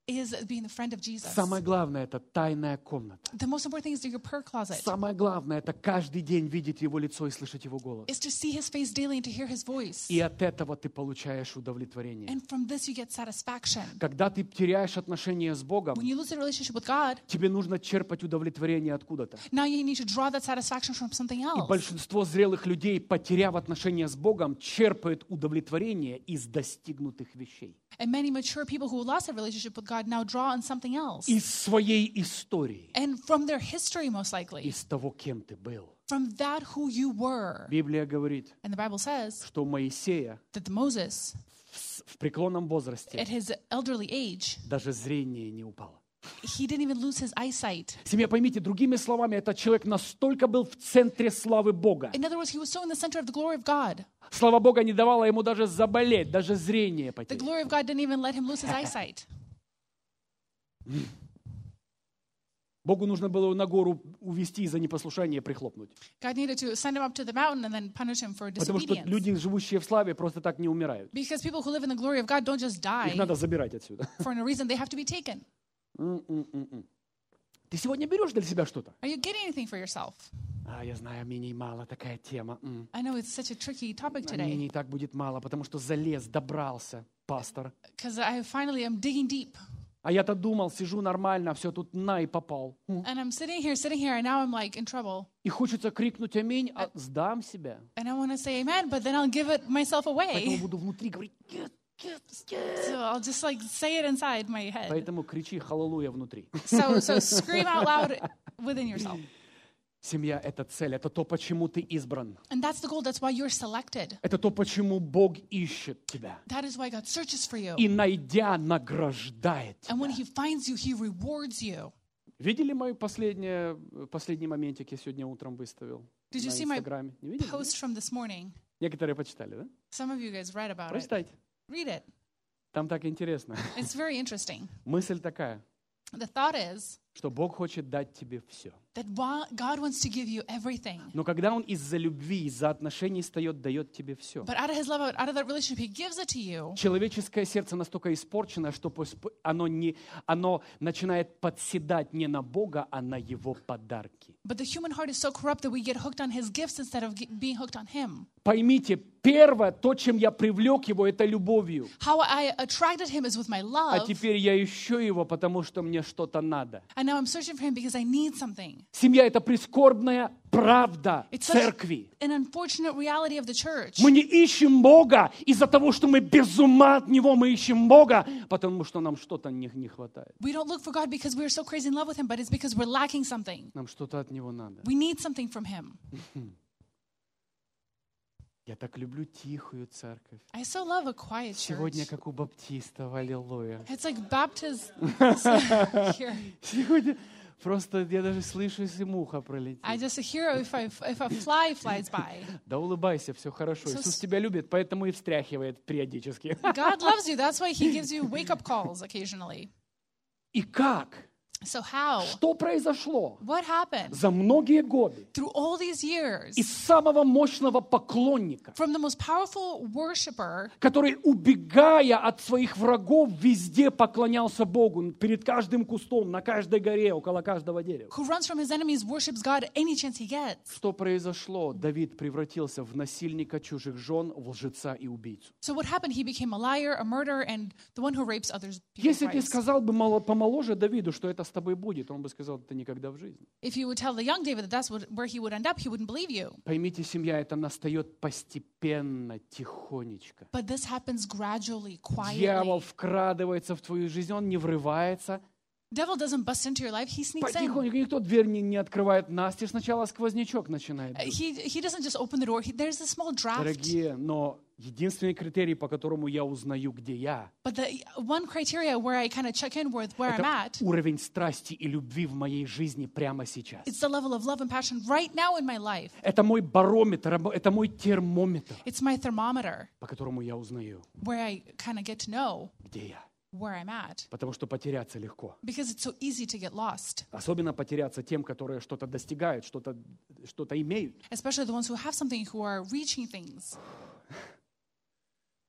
Speaker 2: is being the friend of Jesus.
Speaker 1: Самое главное — это тайная комната.
Speaker 2: The most important thing is your prayer closet.
Speaker 1: Самое главное — это каждый день видеть Его лицо и слышать Его голос.
Speaker 2: Is to see His face daily and to hear His voice.
Speaker 1: И от этого ты получаешь удовлетворение.
Speaker 2: And from this you get satisfaction.
Speaker 1: Когда ты теряешь отношения с Богом,
Speaker 2: When you lose a relationship with God,
Speaker 1: тебе нужно черпать удовлетворение откуда-то.
Speaker 2: now you need to draw that satisfaction from something
Speaker 1: И
Speaker 2: else.
Speaker 1: большинство зрелых людей, потеряв отношения с Богом, черпают удовлетворение из достигнутых вещей.
Speaker 2: And many mature people who lost their relationship with God now draw on something else.
Speaker 1: Из своей истории,
Speaker 2: And from their history, most likely.
Speaker 1: из того, кем ты был.
Speaker 2: From that who you were.
Speaker 1: Библия говорит,
Speaker 2: And the Bible says
Speaker 1: что у Моисея
Speaker 2: that the Moses,
Speaker 1: в в преклонном возрасте
Speaker 2: at his elderly age,
Speaker 1: даже зрение не упало.
Speaker 2: he didn't even lose his eyesight.
Speaker 1: Семья, поймите, другими словами, этот человек настолько был в центре славы Бога.
Speaker 2: In other words, he was so in the center of the glory of God.
Speaker 1: Слава Бога не давала ему даже заболеть, даже зрение
Speaker 2: The
Speaker 1: потерять.
Speaker 2: glory of God didn't even let him lose his eyesight.
Speaker 1: Богу нужно было его на гору увести и за непослушание прихлопнуть.
Speaker 2: God needed to send him up to the mountain and then punish him for
Speaker 1: Потому что
Speaker 2: disobedience.
Speaker 1: люди, живущие в славе, просто так не умирают.
Speaker 2: Because people who live in the glory of God don't just
Speaker 1: Их
Speaker 2: die
Speaker 1: надо забирать отсюда.
Speaker 2: for no reason. They have to be taken.
Speaker 1: М-м-м-м. Ты сегодня берешь для себя что-то?
Speaker 2: Are you getting anything for yourself?
Speaker 1: А, я знаю, мнений мало, такая тема. М.
Speaker 2: I know it's such a tricky topic
Speaker 1: А
Speaker 2: today
Speaker 1: мнений так будет мало, потому что залез, добрался, пастор.
Speaker 2: because I finally am digging deep.
Speaker 1: А я-то думал, сижу нормально, все тут на и попал. М.
Speaker 2: And I'm sitting here, sitting here, and now I'm like in trouble.
Speaker 1: И хочется крикнуть аминь, а сдам себя.
Speaker 2: And I want to say amen, but then I'll give it myself
Speaker 1: Поэтому
Speaker 2: away.
Speaker 1: буду внутри говорить, нет, нет, нет.
Speaker 2: So I'll just like say it inside my head.
Speaker 1: Поэтому кричи халлелуя внутри.
Speaker 2: So, so scream out loud within yourself.
Speaker 1: Семья — это цель, это то, почему ты избран.
Speaker 2: And that's the goal. That's why you're selected.
Speaker 1: Это то, почему Бог ищет тебя.
Speaker 2: That is why God searches for you.
Speaker 1: И, найдя, награждает
Speaker 2: And when
Speaker 1: тебя.
Speaker 2: He finds you, He rewards you.
Speaker 1: Видели мой последний, последний моментик, я сегодня утром выставил
Speaker 2: Did you
Speaker 1: на
Speaker 2: see my
Speaker 1: Инстаграме? Не видели?
Speaker 2: Post from this morning.
Speaker 1: Некоторые почитали, да?
Speaker 2: Some of you guys read about it.
Speaker 1: Прочитайте.
Speaker 2: Read it.
Speaker 1: Там так интересно.
Speaker 2: It's very interesting.
Speaker 1: Мысль такая,
Speaker 2: The thought is
Speaker 1: что Бог хочет дать тебе все.
Speaker 2: that wa- God wants to give you everything.
Speaker 1: Но когда Он из-за любви, из-за отношений встает, дает тебе все.
Speaker 2: But out of His love, out out of that relationship, He gives it to you.
Speaker 1: Человеческое сердце настолько испорчено, что пос- оно, не, оно начинает подседать не на Бога, а на Его подарки.
Speaker 2: But the human heart is so corrupt that we get hooked on His gifts instead of ge- being hooked on Him.
Speaker 1: Поймите, первое, то, чем я привлек Его, это любовью.
Speaker 2: How I attracted Him is with my
Speaker 1: А
Speaker 2: love,
Speaker 1: теперь я ищу Его, потому что мне что-то надо.
Speaker 2: and now I'm searching for Him because I need something.
Speaker 1: Семья — это прискорбная правда
Speaker 2: It's such
Speaker 1: церкви.
Speaker 2: an unfortunate reality of the church.
Speaker 1: Мы не ищем Бога из-за того, что мы без ума от Него. Мы ищем Бога, потому что нам что-то не, не хватает.
Speaker 2: We don't look for God because we're so crazy in love with Him, but it's because we're lacking something.
Speaker 1: Нам что-то от Него надо.
Speaker 2: We need something from Him.
Speaker 1: Я так люблю тихую церковь.
Speaker 2: I so love a quiet
Speaker 1: Сегодня,
Speaker 2: church.
Speaker 1: как у баптистов, аллилуйя.
Speaker 2: It's like baptism here.
Speaker 1: Сегодня просто я даже слышу, если муха пролетит.
Speaker 2: I just hear if, I, if a fly flies by.
Speaker 1: Да улыбайся, все хорошо.
Speaker 2: So
Speaker 1: Иисус
Speaker 2: s-
Speaker 1: тебя любит, поэтому и встряхивает периодически.
Speaker 2: God loves you. That's why He gives you wake-up calls occasionally.
Speaker 1: И как?
Speaker 2: So how?
Speaker 1: Что произошло
Speaker 2: What happened?
Speaker 1: за многие годы
Speaker 2: Through all these years,
Speaker 1: из самого мощного поклонника,
Speaker 2: from the most powerful worshiper
Speaker 1: который, убегая от своих врагов, везде поклонялся Богу, перед каждым кустом, на каждой горе, около каждого дерева.
Speaker 2: who runs from his enemies, worships God any chance he gets.
Speaker 1: Что произошло? Давид превратился в насильника чужих жен, в лжеца и убийцу.
Speaker 2: So what happened? He became a liar, a murderer, and the one who rapes others. people's
Speaker 1: Если ты
Speaker 2: wives.
Speaker 1: сказал бы мало- помоложе Давиду, что это с тобой будет, он бы сказал, это никогда в жизни.
Speaker 2: If you would tell the young David that that's what, where he would end up, he wouldn't believe you.
Speaker 1: Поймите, семья, это настает постепенно, тихонечко.
Speaker 2: But this happens gradually,
Speaker 1: Дьявол
Speaker 2: quietly.
Speaker 1: вкрадывается в твою жизнь, он не врывается.
Speaker 2: Devil doesn't bust into your life; he sneaks in.
Speaker 1: Потихоньку никто дверь не, не открывает настежь, сначала сквознячок начинает.
Speaker 2: Uh,
Speaker 1: бить.
Speaker 2: He he doesn't just open the door. He, there's a small draft.
Speaker 1: Дорогие, но единственный критерий, по которому я узнаю, где я,
Speaker 2: But the one criteria where I kind of check in with where I'm
Speaker 1: это
Speaker 2: at,
Speaker 1: уровень страсти и любви в моей жизни прямо сейчас.
Speaker 2: it's the level of love and passion right now in my life.
Speaker 1: Это мой барометр, это мой термометр,
Speaker 2: It's my thermometer
Speaker 1: по которому я узнаю,
Speaker 2: where I kind of get to know
Speaker 1: где я.
Speaker 2: where I'm at.
Speaker 1: Потому что потеряться легко.
Speaker 2: Because it's so easy to get lost,
Speaker 1: Особенно потеряться тем, которые что-то достигают, что-то что-то имеют.
Speaker 2: especially the ones who have something, who are reaching things.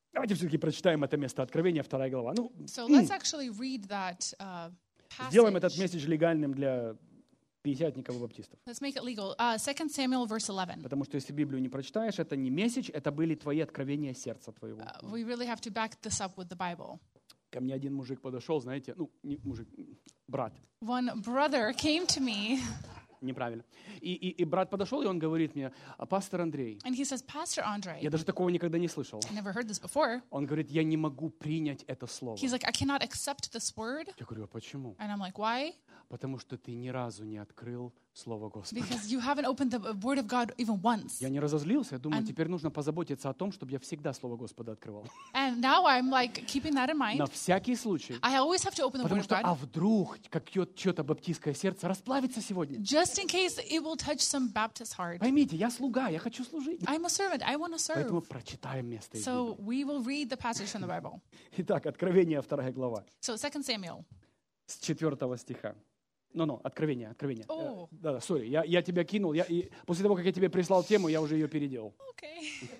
Speaker 1: Давайте все-таки прочитаем это место Откровения, вторая глава. Ну,
Speaker 2: So let's actually read that uh,
Speaker 1: сделаем этот
Speaker 2: passage.
Speaker 1: месседж легальным для пятидесятников и баптистов.
Speaker 2: Let's make it legal. Uh, Second Samuel, verse eleven.
Speaker 1: Потому что если Библию не прочитаешь, это не месседж, это были твои откровения сердца твоего.
Speaker 2: Uh, we really have to back this up with the Bible.
Speaker 1: Ко мне один мужик подошел, знаете, ну, не мужик, брат,
Speaker 2: One brother came to me
Speaker 1: неправильно. И, и, и брат подошел, и он говорит мне: «А, пастор Андрей,
Speaker 2: and he says, Pastor Andre,
Speaker 1: я даже такого никогда не слышал.
Speaker 2: I never heard this before.
Speaker 1: Он говорит: я не могу принять это слово.
Speaker 2: He's like, I cannot accept this word.
Speaker 1: Я говорю: а почему?
Speaker 2: And I'm like, why?
Speaker 1: Потому что ты ни разу не открыл Слово Господа.
Speaker 2: Because you haven't opened the word of God even once.
Speaker 1: Я не разозлился, я думаю,
Speaker 2: And-
Speaker 1: теперь нужно позаботиться о том, чтобы я всегда Слово Господа открывал.
Speaker 2: And now I'm like keeping that in
Speaker 1: На
Speaker 2: mind.
Speaker 1: всякий случай.
Speaker 2: I always have to open the word
Speaker 1: Потому
Speaker 2: of
Speaker 1: что, а
Speaker 2: God
Speaker 1: вдруг, как чье-то баптистское сердце расплавится сегодня?
Speaker 2: just in case it will touch some Baptist heart.
Speaker 1: Поймите, я слуга, я хочу служить.
Speaker 2: I'm a servant. I want to
Speaker 1: Поэтому
Speaker 2: serve.
Speaker 1: прочитаем место из
Speaker 2: So
Speaker 1: Библии.
Speaker 2: we will read the passage from the Bible.
Speaker 1: Итак, Откровение, вторая глава,
Speaker 2: So Second Samuel.
Speaker 1: с четвертого стиха. Ну-ну, Откровение, Откровение.
Speaker 2: О.
Speaker 1: Э, Да, да, сори, я, я тебя кинул. Я, и после того, как я тебе прислал тему, я уже ее переделал.
Speaker 2: Okay.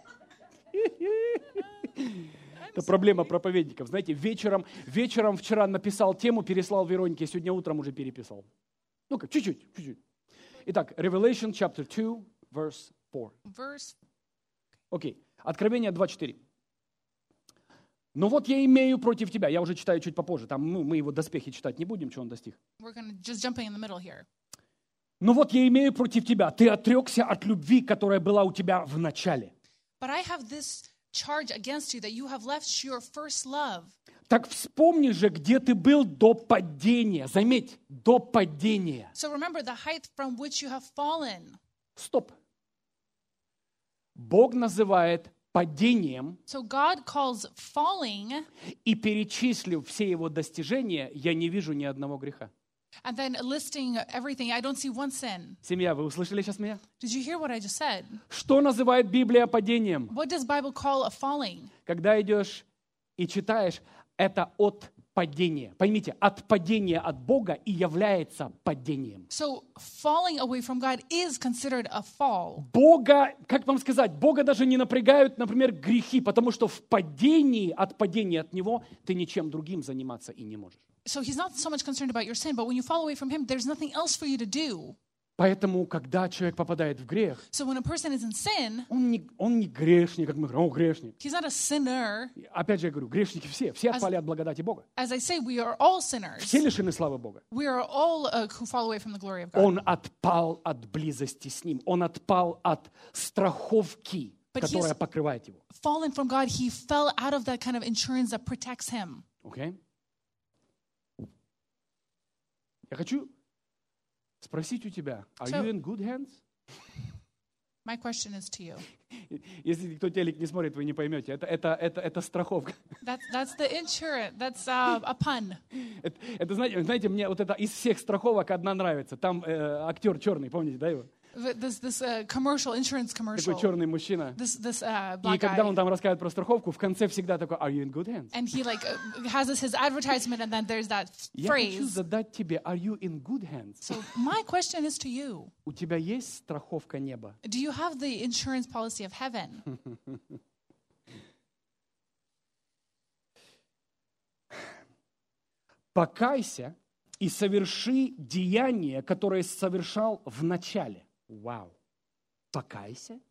Speaker 1: Это проблема проповедников. Знаете, вечером, вечером вчера написал тему, переслал Веронике, сегодня утром уже переписал. Ну-ка, чуть-чуть, чуть-чуть. Итак, Revelation chapter two, verse four.
Speaker 2: Verse.
Speaker 1: Окей, Откровение два четыре. «Но вот я имею против тебя». Я уже читаю чуть попозже. Там ну, мы его доспехи читать не будем, что он достиг.
Speaker 2: We're going to just jumping in the middle here.
Speaker 1: «Но вот я имею против тебя. Ты отрекся от любви, которая была у тебя в начале.
Speaker 2: But I have this charge against you that you have left your first love.
Speaker 1: Так вспомни же, где ты был до падения». Заметь, до падения.
Speaker 2: So remember the height from which you have fallen.
Speaker 1: Стоп. Бог называет падением,
Speaker 2: So God calls falling,
Speaker 1: и перечислив все его достижения, я не вижу ни одного греха.
Speaker 2: and then listing everything. I don't see one sin.
Speaker 1: Семья, вы услышали сейчас меня?
Speaker 2: Did you hear what I just said?
Speaker 1: Что называет Библия падением?
Speaker 2: What does Bible call a falling?
Speaker 1: Когда идешь и читаешь, это от падения. Поймите, от падения от Бога и является падением.
Speaker 2: So falling away from God is considered a fall.
Speaker 1: Бога, как вам сказать, Бога даже не напрягают, например, грехи, потому что в падении, от падения от Него ты ничем другим заниматься и не можешь.
Speaker 2: So he's not so much concerned about your sin, but when you fall away from him, there's nothing else for you to do.
Speaker 1: Поэтому, когда человек попадает в грех,
Speaker 2: So when a person is in sin,
Speaker 1: он не, он не грешник, как мы говорим, о, грешник.
Speaker 2: he's not a sinner.
Speaker 1: Опять же я говорю, грешники все, все отпали от благодати Бога.
Speaker 2: As I say, we are all sinners.
Speaker 1: Все лишены славы Бога.
Speaker 2: We are all uh, who fall away from the glory of God.
Speaker 1: Он отпал от близости с Ним. Он отпал от страховки,
Speaker 2: But
Speaker 1: которая
Speaker 2: he's-
Speaker 1: покрывает его.
Speaker 2: Fallen from God, he fell out of that kind of insurance that protects him.
Speaker 1: Окей? Я хочу спросить у тебя, are
Speaker 2: So-
Speaker 1: you in good hands?
Speaker 2: My question is to you.
Speaker 1: Если кто телек не смотрит, вы не поймете. Это, это, это, это страховка.
Speaker 2: That's that's the insurance. That's uh, a pun.
Speaker 1: Это, это, знаете, знаете, мне вот это из всех страховок одна нравится. Там э, актер черный, помните, да его?
Speaker 2: This this uh, commercial insurance commercial.
Speaker 1: Такой черный мужчина.
Speaker 2: This this uh,
Speaker 1: И
Speaker 2: black
Speaker 1: когда он
Speaker 2: guy.
Speaker 1: там рассказывает про страховку, в конце всегда такой, are you in good hands?
Speaker 2: And he like uh, has this his advertisement, and then there's that
Speaker 1: Я хочу
Speaker 2: phrase.
Speaker 1: задать тебе, are you in good hands?
Speaker 2: So my question is to you:
Speaker 1: У тебя есть страховка неба?
Speaker 2: do you have the insurance policy of heaven?
Speaker 1: Покайся и соверши деяние, которое совершал в начале. Вау. Покайся?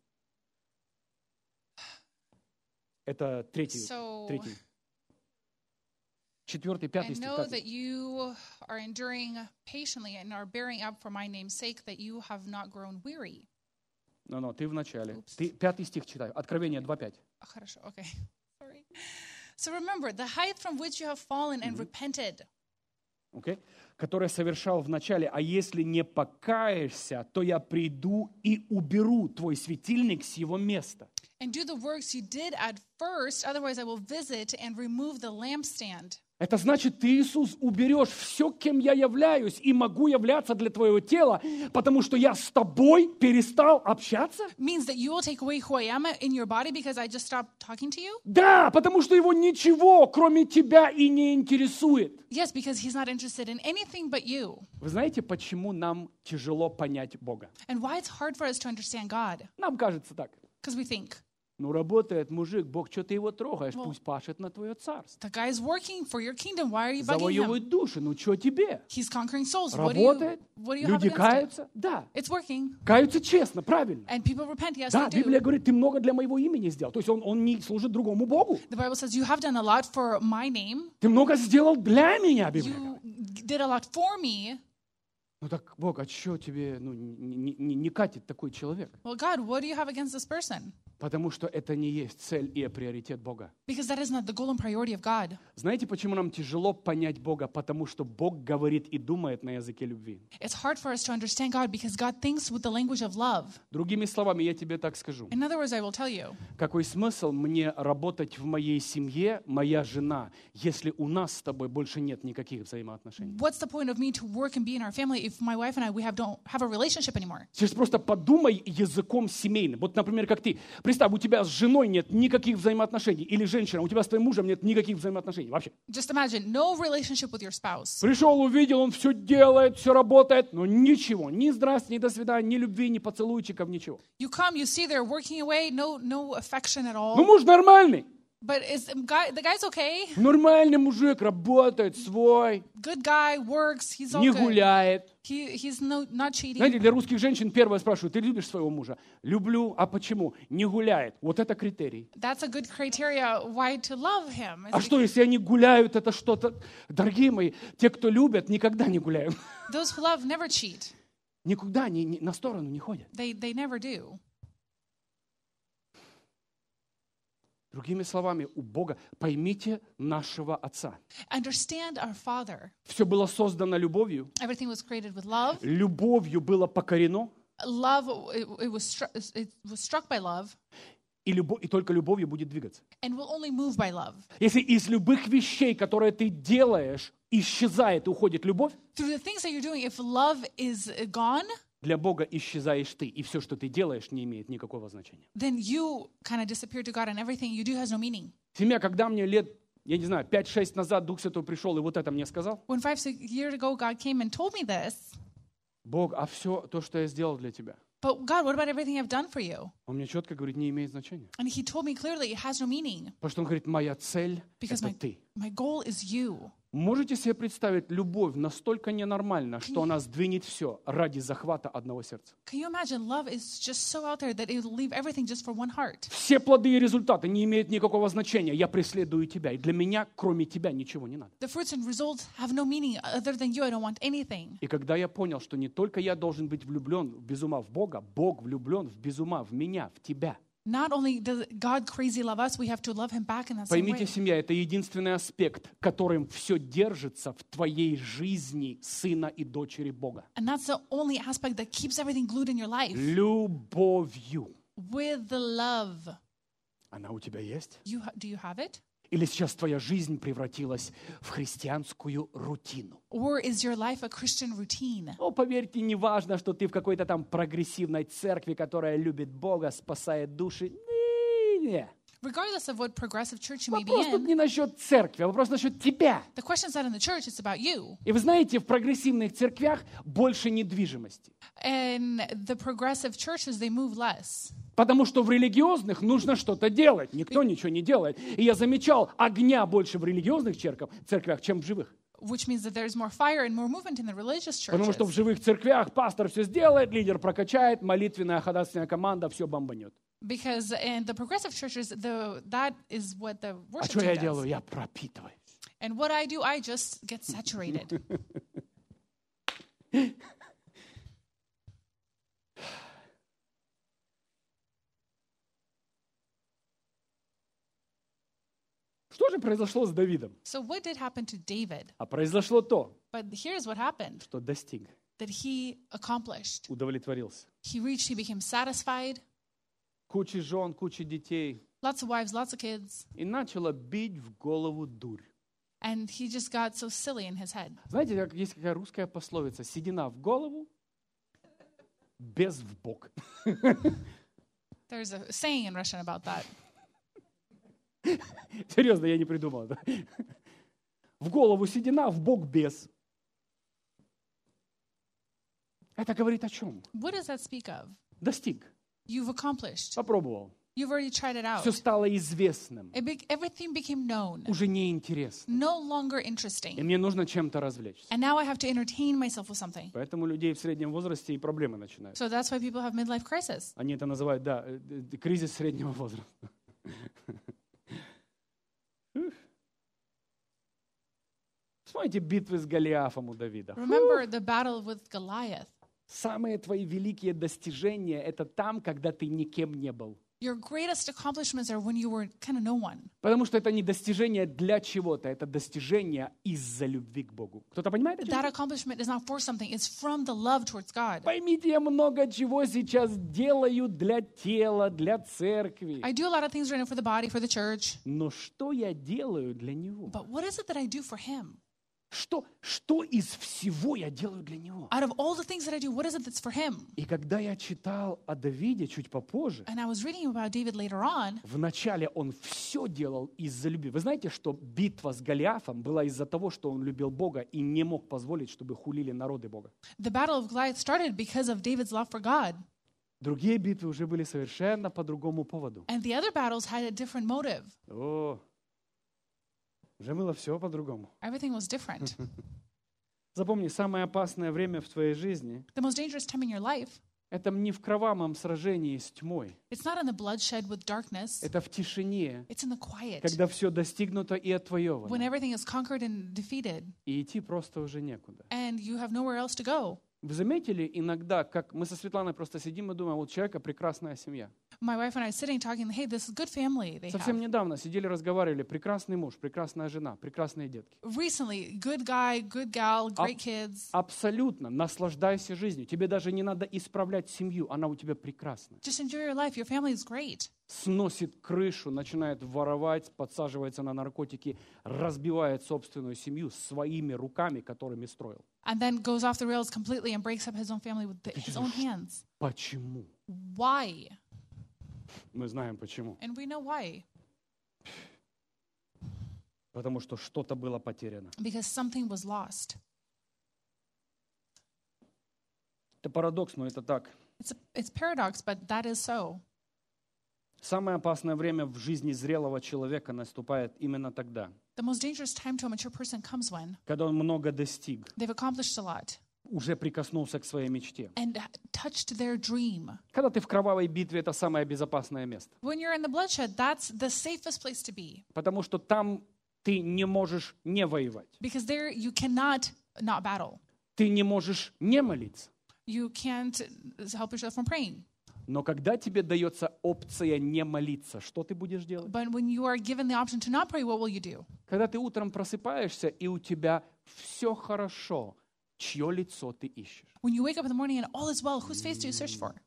Speaker 1: Это третий.
Speaker 2: So-
Speaker 1: третий. Четвертый,
Speaker 2: I
Speaker 1: пятый стих.
Speaker 2: know
Speaker 1: пятый.
Speaker 2: that you are enduring patiently and are bearing up for my name's sake, that you have not grown weary.
Speaker 1: Ну, ну, ты в начале.
Speaker 2: Oops.
Speaker 1: Ты, пятый стих читай. Откровение два пять.
Speaker 2: Ah, хорошо, okay. Sorry. So remember, the height from which you have fallen and repented.
Speaker 1: Okay? Которое совершал в начале. А если не покаешься, то я приду и уберу твой светильник с его места.
Speaker 2: And do the works you did at first, otherwise I will visit and remove the lampstand.
Speaker 1: Это значит, ты, Иисус, уберешь все, кем я являюсь, и могу являться для твоего тела, потому что я с тобой перестал общаться?
Speaker 2: Means that you will take away who I am in your body because I just stopped talking to you?
Speaker 1: Да, потому что его ничего, кроме тебя, и не интересует.
Speaker 2: Yes, because he's not interested in anything but you.
Speaker 1: Вы знаете, почему нам тяжело понять Бога?
Speaker 2: And why it's hard for us to understand God?
Speaker 1: Нам кажется так.
Speaker 2: Because we think,
Speaker 1: Ну, работает мужик, Бог, что ты его трогаешь?
Speaker 2: Well,
Speaker 1: Пусть пашет на твое царство.
Speaker 2: The guy is working for your kingdom. Why are you bugging him?
Speaker 1: Завоевывает души, ну что тебе?
Speaker 2: He's conquering souls. What do you,
Speaker 1: Работает,
Speaker 2: what do you have
Speaker 1: люди
Speaker 2: against it?
Speaker 1: каются, да.
Speaker 2: It's working.
Speaker 1: Каются честно, правильно.
Speaker 2: And people repent. Yes,
Speaker 1: Да,
Speaker 2: they
Speaker 1: Библия
Speaker 2: do.
Speaker 1: говорит, ты много для моего имени сделал. То есть он, он не служит другому Богу.
Speaker 2: The Bible says you have done a lot for my name.
Speaker 1: Ты много сделал для меня, Библия.
Speaker 2: You did a lot for me.
Speaker 1: Ну так, Бог, а что тебе ну, не, не, не катит такой человек?
Speaker 2: Well, God, what do you have against this person?
Speaker 1: Потому что это не есть цель и приоритет Бога.
Speaker 2: Because that is not the goal and priority of God.
Speaker 1: Знаете, почему нам тяжело понять Бога? Потому что Бог говорит и думает на языке любви.
Speaker 2: It's hard for us to understand God because God thinks with the language of love.
Speaker 1: Другими словами, я тебе так скажу.
Speaker 2: In other words, I will tell you.
Speaker 1: Какой смысл мне работать в моей семье, моя жена, если у нас с тобой больше нет никаких взаимоотношений?
Speaker 2: What's the point of me to work and be in our family if my wife and I we have don't have a relationship anymore?
Speaker 1: Сейчас просто подумай языком семейным. Вот, например, как ты. Представь, у тебя с женой нет никаких взаимоотношений. Или женщина, у тебя с твоим мужем нет никаких взаимоотношений. Вообще.
Speaker 2: Just imagine no relationship with your spouse.
Speaker 1: Пришел, увидел, он все делает, все работает, но ничего. Ни здрасте, ни до свидания, ни любви, ни поцелуйчиков, ничего.
Speaker 2: You come, you see they're working away, no no affection at all.
Speaker 1: Ну, муж нормальный.
Speaker 2: But is guy the guy's okay?
Speaker 1: Нормальный мужик, работает, свой,
Speaker 2: Good guy, works, he's all
Speaker 1: не
Speaker 2: good.
Speaker 1: гуляет.
Speaker 2: He he's no not cheating.
Speaker 1: Знаете, для русских женщин первое спрашивают, ты любишь своего мужа? Люблю, а почему? Не гуляет. Вот это критерий.
Speaker 2: That's a good criteria why to love him. It's
Speaker 1: А что, если они гуляют, это что-то... Дорогие мои, те, кто любят, никогда не гуляют.
Speaker 2: Those who love never cheat.
Speaker 1: Никуда не, не, на сторону не ходят.
Speaker 2: They they never do.
Speaker 1: Другими словами, у Бога, поймите нашего Отца.
Speaker 2: Understand our Father.
Speaker 1: Все было создано любовью.
Speaker 2: Everything was created with love.
Speaker 1: Любовью было покорено.
Speaker 2: Love it, it was stru- it was struck by love
Speaker 1: И, любовь, и только любовью будет двигаться.
Speaker 2: and will only move by love.
Speaker 1: Если из любых вещей, которые ты делаешь, исчезает и уходит любовь,
Speaker 2: Through the things that you're doing, if love is gone,
Speaker 1: для Бога исчезаешь ты, и все, что ты делаешь, не имеет никакого значения.
Speaker 2: then you kind of disappear to God and everything you do has no meaning.
Speaker 1: Семья, когда мне лет, я не знаю, пять-шесть назад Дух Святой пришел и вот это мне сказал,
Speaker 2: When five, six years ago God came and told me this,
Speaker 1: Бог, а все то, что я сделал для тебя,
Speaker 2: but God, what about everything I've done for you?
Speaker 1: Он мне четко говорит, не имеет значения.
Speaker 2: And he told me clearly it has no meaning
Speaker 1: Потому что Он говорит, моя цель —
Speaker 2: because
Speaker 1: это
Speaker 2: my,
Speaker 1: ты.
Speaker 2: my goal is you.
Speaker 1: Можете себе представить, любовь настолько ненормальна, что она сдвинет все ради захвата одного сердца.
Speaker 2: Can you imagine love is just so out there that it will leave everything just for one heart?
Speaker 1: Все плоды и результаты не имеют никакого значения. Я преследую тебя, и для меня, кроме тебя, ничего не надо.
Speaker 2: The fruits and results have no meaning other than you. I don't want anything.
Speaker 1: И когда я понял, что не только я должен быть влюблен без ума в Бога, Бог влюблен в без ума в меня, в тебя.
Speaker 2: Not only does God crazy love us, we have to love him back in that same
Speaker 1: Поймите,
Speaker 2: way.
Speaker 1: семья, это единственный аспект, которым все держится в твоей жизни сына и дочери Бога.
Speaker 2: And that's the only aspect that keeps everything glued in your life.
Speaker 1: Любовью.
Speaker 2: With the love.
Speaker 1: Она у тебя есть?
Speaker 2: You ha- do you have it?
Speaker 1: Или сейчас твоя жизнь превратилась в христианскую рутину?
Speaker 2: Or is your life a Christian routine?
Speaker 1: Ну, поверьте, не важно, что ты в какой-то там прогрессивной церкви, которая любит Бога, спасает души. Не-не.
Speaker 2: Regardless of what progressive church you may be
Speaker 1: Вопрос тут
Speaker 2: in,
Speaker 1: не насчет церкви, а вопрос насчет тебя.
Speaker 2: the question's not in the church, it's about you.
Speaker 1: И вы знаете, в прогрессивных церквях больше недвижимости.
Speaker 2: And the progressive churches, they move less.
Speaker 1: Потому что в религиозных нужно что-то делать. Никто ничего не делает. И я замечал, огня больше в религиозных церквях, церквях, чем в живых.
Speaker 2: Which means that there's more fire and more movement in the religious
Speaker 1: Потому что в
Speaker 2: churches.
Speaker 1: живых церквях пастор все сделает, лидер прокачает, молитвенная ходатайственная команда все бомбанет.
Speaker 2: Because in the progressive churches, the that is what the
Speaker 1: А
Speaker 2: worship
Speaker 1: что я
Speaker 2: team does.
Speaker 1: делаю? Я пропитываюсь.
Speaker 2: And what I do, I just get saturated.
Speaker 1: Что же произошло с Давидом?
Speaker 2: So what did happen to David?
Speaker 1: А произошло то,
Speaker 2: But here's what happened,
Speaker 1: что достиг,
Speaker 2: that he accomplished.
Speaker 1: удовлетворился.
Speaker 2: He reached, he became satisfied,
Speaker 1: Куча жен, куча детей.
Speaker 2: lots of wives, lots of kids,
Speaker 1: И начала бить в голову дурь.
Speaker 2: and he just got so silly in his head.
Speaker 1: Знаете, как есть какая русская пословица? Седина в голову, без в бок.
Speaker 2: There's a saying in Russian about that.
Speaker 1: Серьезно, я не придумал это. В голову седина, в бок без. Это говорит о чем?
Speaker 2: What does that speak of?
Speaker 1: Достиг,
Speaker 2: You've accomplished.
Speaker 1: попробовал.
Speaker 2: You've already tried it out.
Speaker 1: Все стало известным,
Speaker 2: It be- everything became known,
Speaker 1: уже неинтересно.
Speaker 2: no longer
Speaker 1: И
Speaker 2: interesting.
Speaker 1: мне нужно чем-то развлечься.
Speaker 2: And now I have to entertain myself with something.
Speaker 1: Поэтому у людей в среднем возрасте и проблемы начинаются.
Speaker 2: So that's why people have midlife crisis.
Speaker 1: Они это называют, да, э, э, кризис среднего возраста. Вспомните битвы с Голиафом у Давида.
Speaker 2: Remember the battle with Goliath.
Speaker 1: Самые твои великие достижения — это там, когда ты никем не был.
Speaker 2: Your greatest accomplishments are when you were kind of no one.
Speaker 1: Потому что это не достижение для чего-то, это достижение из-за любви к Богу. Кто-то понимает это?
Speaker 2: That accomplishment is not for something, it's from the love towards God.
Speaker 1: Поймите, я много чего сейчас делаю для тела, для церкви.
Speaker 2: I do a lot of things right now for the body, for the church.
Speaker 1: Но что я делаю для Него?
Speaker 2: But what is it that I do for Him?
Speaker 1: Что, что из всего я делаю для Него?
Speaker 2: Out of all the things that I do, what is it that's for Him?
Speaker 1: И когда я читал о Давиде чуть попозже,
Speaker 2: And I was reading about David later on.
Speaker 1: вначале он все делал из-за любви. Вы знаете, что битва с Голиафом была из-за того, что он любил Бога и не мог позволить, чтобы хулили народы Бога.
Speaker 2: The battle of Goliath started because of David's love for God.
Speaker 1: Другие битвы уже были совершенно по другому поводу.
Speaker 2: And the other battles had a different motive.
Speaker 1: О, уже было все по-другому.
Speaker 2: Everything was different.
Speaker 1: Запомни, самое опасное время в твоей жизни
Speaker 2: The most dangerous time in your life,
Speaker 1: — это не в кровавом сражении с тьмой.
Speaker 2: it's not in the bloodshed with darkness,
Speaker 1: Это в тишине,
Speaker 2: it's in the quiet.
Speaker 1: когда все достигнуто и
Speaker 2: When
Speaker 1: отвоевано.
Speaker 2: everything is conquered and defeated,
Speaker 1: И идти просто уже некуда.
Speaker 2: and you have nowhere else to go.
Speaker 1: Вы заметили иногда, как мы со Светланой просто сидим и думаем, вот у человека прекрасная семья.
Speaker 2: My wife and I are sitting talking, hey, this is a good family they
Speaker 1: Совсем
Speaker 2: have.
Speaker 1: недавно сидели, разговаривали, прекрасный муж, прекрасная жена, прекрасные детки.
Speaker 2: Recently, good guy, good gal, great kids.
Speaker 1: Абсолютно, наслаждайся жизнью. Тебе даже не надо исправлять семью, она у тебя прекрасна.
Speaker 2: Just enjoy your life. Your family is great.
Speaker 1: Сносит крышу, начинает воровать, подсаживается на наркотики, разбивает собственную семью своими руками, которыми строил.
Speaker 2: And then goes off the rails completely and breaks up his own family with the, his own hands.
Speaker 1: Почему?
Speaker 2: Why?
Speaker 1: Мы знаем почему.
Speaker 2: And we know why.
Speaker 1: Потому что что-то было потеряно.
Speaker 2: Because something was lost.
Speaker 1: Это парадокс, но это так.
Speaker 2: It's a, it's paradox, but that is so.
Speaker 1: Самое опасное время в жизни зрелого человека наступает именно тогда,
Speaker 2: The most dangerous time to a mature person comes when
Speaker 1: когда он много достиг,
Speaker 2: they've accomplished a lot
Speaker 1: уже прикоснулся к своей мечте.
Speaker 2: and touched their dream.
Speaker 1: Когда ты в кровавой битве, это самое безопасное место.
Speaker 2: When you're in the bloodshed, that's the safest place to be.
Speaker 1: Потому что там ты не можешь не воевать.
Speaker 2: Because there you cannot not battle.
Speaker 1: Ты не можешь не молиться.
Speaker 2: You can't help yourself from praying.
Speaker 1: Но когда тебе дается опция не молиться, что ты будешь делать?
Speaker 2: But when you are given the option to not pray, what will you do?
Speaker 1: Когда ты утром просыпаешься, и у тебя все хорошо, чье лицо ты ищешь?
Speaker 2: When you wake up in the morning and all is well, whose face do you search for?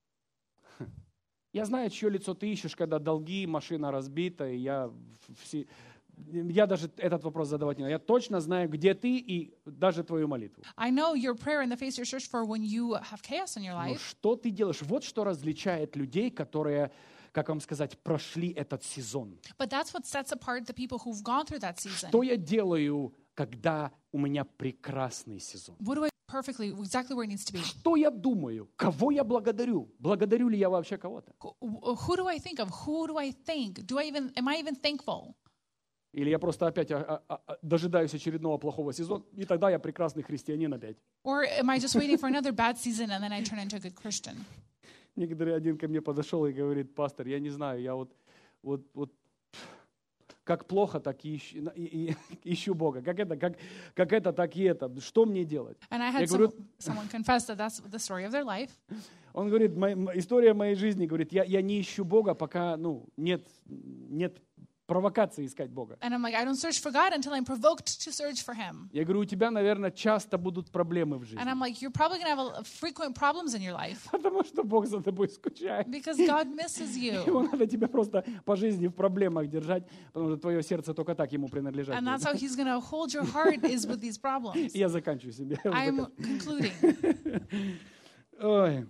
Speaker 1: Я знаю, чье лицо ты ищешь, когда долги, машина разбита, и я все... Я даже этот вопрос задавать не надо. Я точно знаю, где ты и даже твою молитву.
Speaker 2: I know your prayer and the face you search for when you have chaos in your
Speaker 1: Но
Speaker 2: life.
Speaker 1: что ты делаешь? Вот что различает людей, которые, как вам сказать, прошли этот сезон.
Speaker 2: But that's what sets apart the people who've gone through that season.
Speaker 1: Что я делаю, когда у меня прекрасный сезон?
Speaker 2: What do I do perfectly, exactly where it needs to be?
Speaker 1: Что я думаю? Кого я благодарю? Благодарю ли я вообще кого-то?
Speaker 2: Who, who do I think of? Who do I think? Do I even, am I even thankful?
Speaker 1: Или я просто опять а, а, а, дожидаюсь очередного плохого сезона, и тогда я прекрасный христианин опять.
Speaker 2: Or am I just waiting for another bad season and then I turn into a good Christian?
Speaker 1: Некоторый один ко мне подошел и говорит: пастор, я не знаю, я вот, вот, вот как плохо, так и ищу, и, и, ищу Бога. Как это, как, как это, так и это. Что мне делать?
Speaker 2: And I
Speaker 1: Я
Speaker 2: had
Speaker 1: говорю,
Speaker 2: some, someone confess that that's the story of their life.
Speaker 1: он говорит, моя, история моей жизни, говорит, я, я не ищу Бога, пока ну, нет, нет провокации искать Бога.
Speaker 2: And I'm like, I don't search for God until I'm provoked to search for Him.
Speaker 1: Я говорю, у тебя, наверное, часто будут проблемы в жизни.
Speaker 2: And I'm like, you're probably going to have a, frequent problems in your life
Speaker 1: Потому что Бог за тобой скучает.
Speaker 2: because God misses
Speaker 1: Ему
Speaker 2: you.
Speaker 1: надо тебя просто по жизни в проблемах держать, потому что твое сердце только так ему принадлежать
Speaker 2: And that's
Speaker 1: будет.
Speaker 2: how He's going to hold your heart is with these problems.
Speaker 1: И я заканчиваю себе. Я
Speaker 2: I'm
Speaker 1: заканчиваю.
Speaker 2: concluding.
Speaker 1: Ой.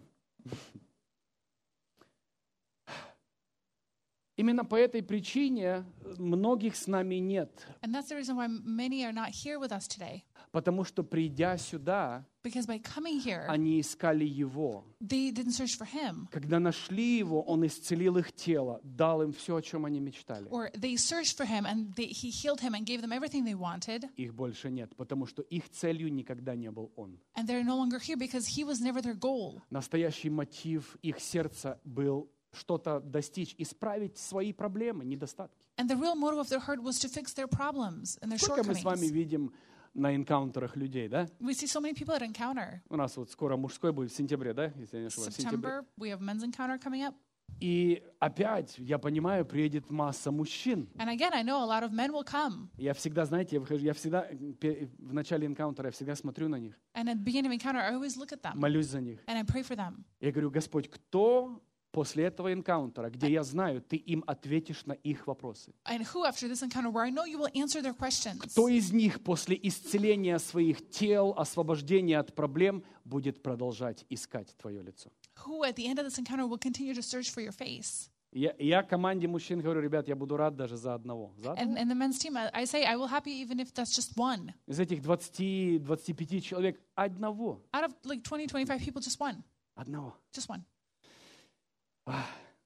Speaker 1: Именно по этой причине многих с нами нет.
Speaker 2: And that's the reason why many are not here with us today.
Speaker 1: Потому что, придя сюда,
Speaker 2: Because by coming here,
Speaker 1: они искали Его.
Speaker 2: they didn't search for Him.
Speaker 1: Когда нашли Его, Он исцелил их тело, дал им все, о чем они мечтали.
Speaker 2: Or they searched for Him and they, He healed him and gave them everything they wanted.
Speaker 1: Их больше нет, потому что их целью никогда не был Он.
Speaker 2: And they're no longer here because He was never their goal.
Speaker 1: Настоящий мотив их сердца был что-то достичь, исправить свои проблемы, недостатки.
Speaker 2: And the real motive of their heart was to fix their problems and their
Speaker 1: Сколько мы с вами
Speaker 2: shortcomings.
Speaker 1: видим на энкаунтерах людей, да?
Speaker 2: We see so many people at Encounter.
Speaker 1: У нас вот скоро мужской будет в сентябре, да? Если я не ошибаюсь, в сентябре.
Speaker 2: September, we have men's encounter coming up.
Speaker 1: И опять, я понимаю, приедет масса мужчин.
Speaker 2: And again, I know a lot of men will come.
Speaker 1: Я всегда, знаете, я выхожу, я всегда пе- в начале энкаунтера я всегда смотрю на них,
Speaker 2: And at the beginning of Encounter, I always look at them
Speaker 1: молюсь за них.
Speaker 2: and I pray for them.
Speaker 1: Я говорю: Господь, кто после этого энкаунтера, где я знаю, ты им ответишь на их вопросы?
Speaker 2: And who, after this encounter, where I know you will answer their questions,
Speaker 1: Кто из них после исцеления своих тел, освобождения от проблем будет продолжать искать твое лицо?
Speaker 2: who at the end of this encounter will continue to search for your face?
Speaker 1: Я, я команде мужчин говорю: ребят, я буду рад даже за одного. За одного.
Speaker 2: And, and the men's team, I, I say, I will happy even if that's just one.
Speaker 1: Из этих двадцати-двадцати пяти человек одного.
Speaker 2: Out of like twenty, twenty-five people, just one.
Speaker 1: Одного.
Speaker 2: Just one.
Speaker 1: Ах.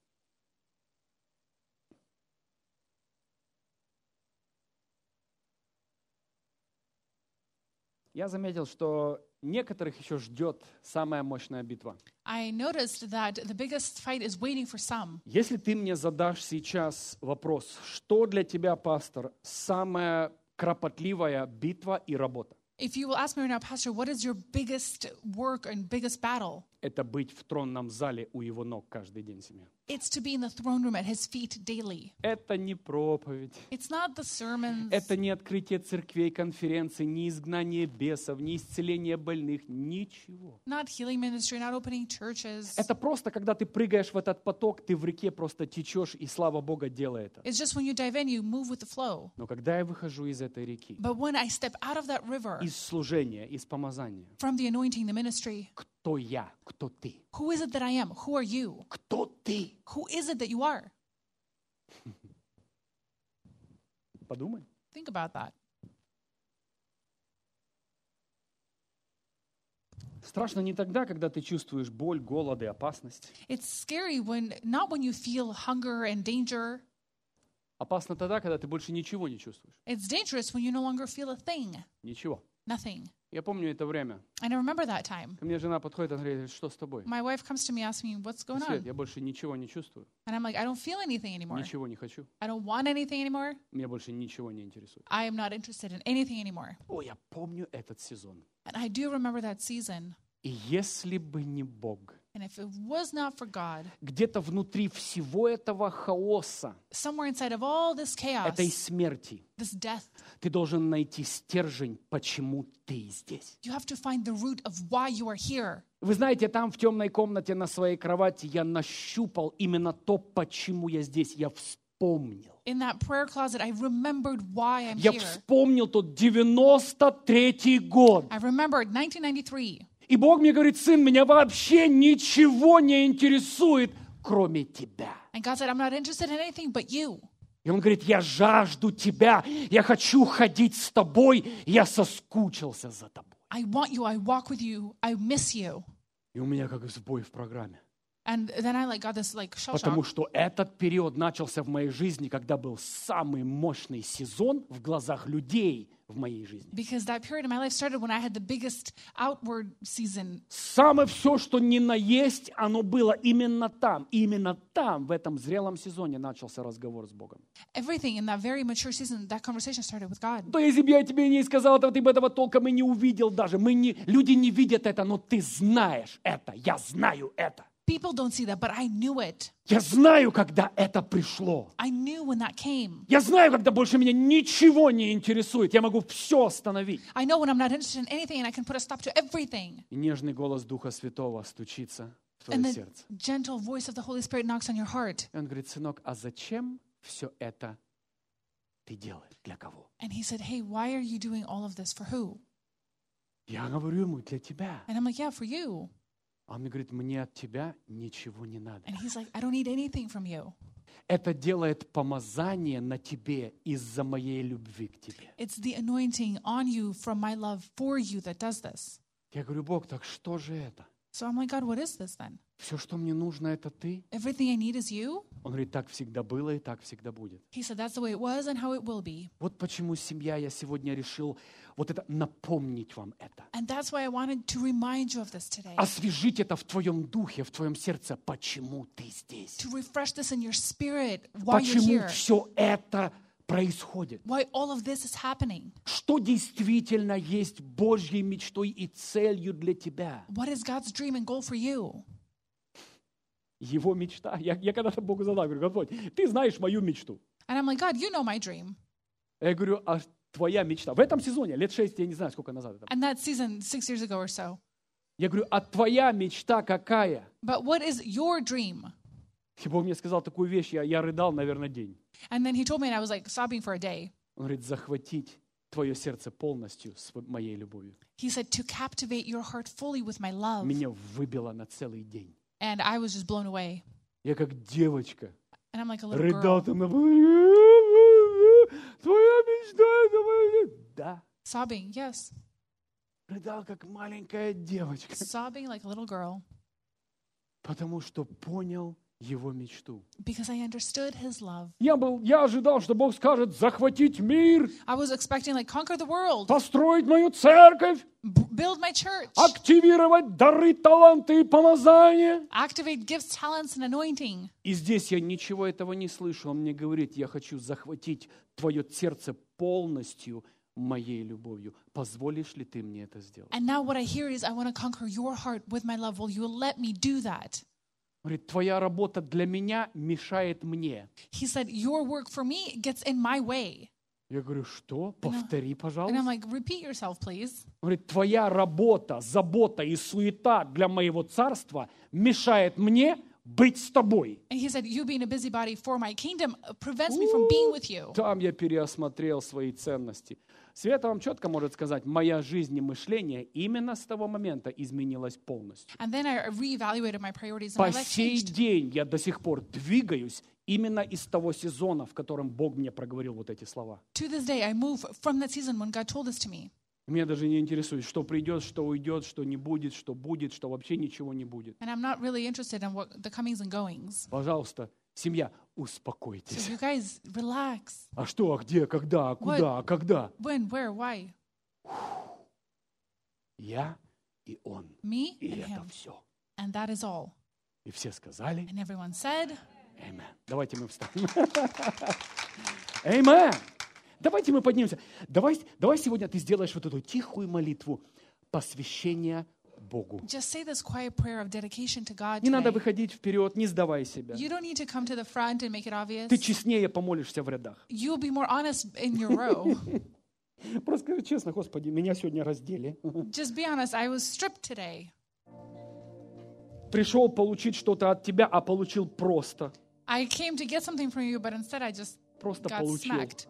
Speaker 1: Я заметил, что некоторых еще ждет самая мощная битва.
Speaker 2: I noticed that the biggest fight is waiting for some.
Speaker 1: Если ты мне задашь сейчас вопрос, что для тебя, пастор, самая кропотливая битва и работа?
Speaker 2: If you will ask me right now, Pastor, what is your biggest work and biggest battle?
Speaker 1: Это быть в тронном зале у его ног каждый день семья.
Speaker 2: It's to be in the throne room at his feet daily.
Speaker 1: Это не проповедь.
Speaker 2: It's not the sermons.
Speaker 1: Это не открытие церквей, конференций, не изгнание бесов, не исцеление больных, ничего.
Speaker 2: Not healing ministry, not opening churches.
Speaker 1: Это просто, когда ты прыгаешь в этот поток, ты в реке просто течешь, и слава Бога, делай это.
Speaker 2: It's just when you dive in, you move with the flow.
Speaker 1: Но когда я выхожу из этой реки,
Speaker 2: But when I step out of that river,
Speaker 1: из служения, из помазания,
Speaker 2: from the anointing, the ministry,
Speaker 1: кто я, кто ты?
Speaker 2: who is it that I am? Who are you?
Speaker 1: Кто ты?
Speaker 2: Who is it that you are?
Speaker 1: Подумай.
Speaker 2: Think about that.
Speaker 1: Страшно не тогда, когда ты чувствуешь боль, голод и опасность.
Speaker 2: It's scary when, not when you feel hunger and danger.
Speaker 1: Опасно тогда, когда ты больше ничего не чувствуешь.
Speaker 2: It's dangerous when you no longer feel a thing.
Speaker 1: Ничего.
Speaker 2: Nothing.
Speaker 1: Я помню это время.
Speaker 2: And I remember that time.
Speaker 1: Ко мне жена подходит и говорит: что с тобой?
Speaker 2: My wife comes to me, asks me, what's going
Speaker 1: Свет,
Speaker 2: on?
Speaker 1: я больше ничего не чувствую,
Speaker 2: And I'm like, I don't feel anything anymore.
Speaker 1: ничего не хочу,
Speaker 2: I don't want anything anymore.
Speaker 1: меня больше ничего не интересует.
Speaker 2: I am not interested in anything anymore.
Speaker 1: О, я помню этот сезон.
Speaker 2: And I do remember that season.
Speaker 1: И если бы не Бог,
Speaker 2: And if it was not for God,
Speaker 1: где-то внутри всего этого хаоса,
Speaker 2: somewhere inside of all this chaos,
Speaker 1: этой смерти,
Speaker 2: this death,
Speaker 1: ты должен найти стержень, почему ты здесь.
Speaker 2: you have to find the root of why you are here.
Speaker 1: Вы знаете, там в темной комнате на своей кровати я нащупал именно то, почему я здесь. Я вспомнил.
Speaker 2: In that prayer closet, I remembered why I'm
Speaker 1: Я
Speaker 2: here.
Speaker 1: вспомнил тот девяносто третий год.
Speaker 2: I remembered nineteen ninety-three.
Speaker 1: И Бог мне говорит: сын, меня вообще ничего не интересует, кроме тебя.
Speaker 2: And God said, I'm not interested in anything but you.
Speaker 1: И он говорит: я жажду тебя, я хочу ходить с тобой, я соскучился за тобой.
Speaker 2: I want you, I walk with you, I miss you.
Speaker 1: И у меня как сбой в программе.
Speaker 2: And then I like got this like shell
Speaker 1: Потому
Speaker 2: shock.
Speaker 1: что этот период начался в моей жизни, когда был самый мощный сезон в глазах людей в моей жизни.
Speaker 2: Because that period in my life started when I had the biggest outward season.
Speaker 1: Самое все, что ни на есть, оно было именно там. И именно там, в этом зрелом сезоне, начался разговор с Богом.
Speaker 2: Everything in that very mature season, that conversation started with God.
Speaker 1: То если бы я тебе не сказал этого, ты бы этого толком и не увидел даже. Мы не, люди не видят это, но ты знаешь это. Я знаю это.
Speaker 2: People don't see that, but I knew it.
Speaker 1: Я знаю, когда это пришло.
Speaker 2: I knew when that came.
Speaker 1: Я знаю, когда больше меня ничего не интересует. Я могу все остановить.
Speaker 2: I know when I'm not interested in anything and I can put a stop to everything.
Speaker 1: И нежный голос Духа Святого стучится в твое
Speaker 2: And the
Speaker 1: сердце.
Speaker 2: gentle voice of the Holy Spirit knocks on your heart.
Speaker 1: И он говорит: сынок, а зачем все это ты делаешь? Для кого?
Speaker 2: And he said, hey, why are you doing all of this? For who?
Speaker 1: Я говорю ему: для тебя.
Speaker 2: And I'm like, yeah, for you.
Speaker 1: А он мне говорит: мне от тебя ничего не надо.
Speaker 2: And he's like, I don't need anything from you.
Speaker 1: Это делает помазание на тебе из-за моей любви к тебе.
Speaker 2: It's the anointing on you from my love for you that does this.
Speaker 1: Я говорю, Бог, так что же это?
Speaker 2: So I'm like, God, what is this then?
Speaker 1: Все, что мне нужно, это ты?
Speaker 2: Everything I need is you?
Speaker 1: Он говорит, так всегда было и так всегда будет.
Speaker 2: He said, that's the way it was and how it will be.
Speaker 1: Вот почему, семья, я сегодня решил вот это напомнить вам это.
Speaker 2: And that's why I wanted to remind you of this today.
Speaker 1: Освежить это в твоем духе, в твоем сердце. Почему ты здесь?
Speaker 2: To refresh this in your spirit while you're
Speaker 1: Почему
Speaker 2: here.
Speaker 1: все это происходит?
Speaker 2: Why all of this is happening.
Speaker 1: Что действительно есть Божьей мечтой и целью для тебя?
Speaker 2: What is God's dream and goal for you?
Speaker 1: Его мечта. Я, я когда-то Богу задал, говорю, Господь, ты знаешь мою мечту.
Speaker 2: And I'm like, God, you know my dream.
Speaker 1: Я говорю, а твоя мечта? В этом сезоне, лет шесть, я не знаю, сколько назад это.
Speaker 2: And that season, six years ago or so.
Speaker 1: Я говорю, а твоя мечта какая?
Speaker 2: But what is your dream?
Speaker 1: И Бог мне сказал такую вещь, я, я рыдал, наверное, день.
Speaker 2: And then he told me, and I was like sobbing for a day.
Speaker 1: Он говорит, захватить твое сердце полностью с моей любовью.
Speaker 2: He said, to captivate your heart fully with my love.
Speaker 1: Меня выбило на целый день.
Speaker 2: And I was just blown away.
Speaker 1: Я как девочка.
Speaker 2: And I'm like a little
Speaker 1: Рыдал
Speaker 2: girl.
Speaker 1: там на твоя мечта, это моя мечта. Да.
Speaker 2: Sobbing, yes.
Speaker 1: Рыдал как маленькая девочка.
Speaker 2: Sobbing like a little girl.
Speaker 1: Потому что понял его мечту.
Speaker 2: Because I understood his love.
Speaker 1: Я был, я ожидал, что Бог скажет захватить мир,
Speaker 2: I was expecting like conquer the world,
Speaker 1: построить мою церковь,
Speaker 2: b- build my church,
Speaker 1: активировать дары, таланты и помазания.
Speaker 2: activate gifts, talents, and anointing.
Speaker 1: И здесь я ничего этого не слышу. Он мне говорит, я хочу захватить твое сердце полностью моей любовью. Позволишь ли ты мне это сделать?
Speaker 2: And now what I hear is I want to conquer your heart with my love. Will you let me do that?
Speaker 1: Говорит, твоя работа для меня мешает мне.
Speaker 2: He said, your work for me gets in my way.
Speaker 1: Я говорю, что? Повтори,
Speaker 2: And I'm
Speaker 1: пожалуйста.
Speaker 2: like, repeat yourself, please.
Speaker 1: Говорит, твоя работа, забота и суета для моего царства мешает мне быть с тобой.
Speaker 2: And he said, you being a busybody for my kingdom prevents me from being with you.
Speaker 1: Там я переосмотрел свои ценности. Света вам четко может сказать, моя жизнь и мышление именно с того момента изменилось полностью.
Speaker 2: And then I reevaluated my priorities and
Speaker 1: По
Speaker 2: my life
Speaker 1: сей
Speaker 2: changed.
Speaker 1: день я до сих пор двигаюсь именно из того сезона, в котором Бог мне проговорил вот эти слова.
Speaker 2: To this day, I move from that season when God told this to me.
Speaker 1: Меня даже не интересует, что придет, что уйдет, что не будет, что будет, что вообще ничего не будет.
Speaker 2: And I'm not really interested in what the comings and goings.
Speaker 1: Пожалуйста, семья,
Speaker 2: So
Speaker 1: успокойтесь.
Speaker 2: you guys, relax.
Speaker 1: А что, а где, когда, а куда, а когда?
Speaker 2: When, where, why?
Speaker 1: Я и он.
Speaker 2: Me
Speaker 1: И
Speaker 2: and
Speaker 1: это
Speaker 2: him.
Speaker 1: все.
Speaker 2: And that is all.
Speaker 1: И все сказали,
Speaker 2: And everyone said,
Speaker 1: Amen. Давайте мы встанем. Amen. Давайте мы поднимемся. Давай, давай сегодня ты сделаешь вот эту тихую молитву посвящения Богу.
Speaker 2: just say this quiet prayer of dedication to God
Speaker 1: Не надо
Speaker 2: today.
Speaker 1: выходить вперед, не сдавай себя.
Speaker 2: You don't need to come to the front and make it obvious.
Speaker 1: Ты честнее помолишься в рядах.
Speaker 2: You'll be more honest in your row.
Speaker 1: Просто скажи честно, Господи, меня сегодня раздели.
Speaker 2: Just be honest, I was stripped today.
Speaker 1: Пришел получить что-то от тебя, а получил просто.
Speaker 2: I came to get something from you, but instead I just
Speaker 1: Просто
Speaker 2: got
Speaker 1: получил.
Speaker 2: smacked.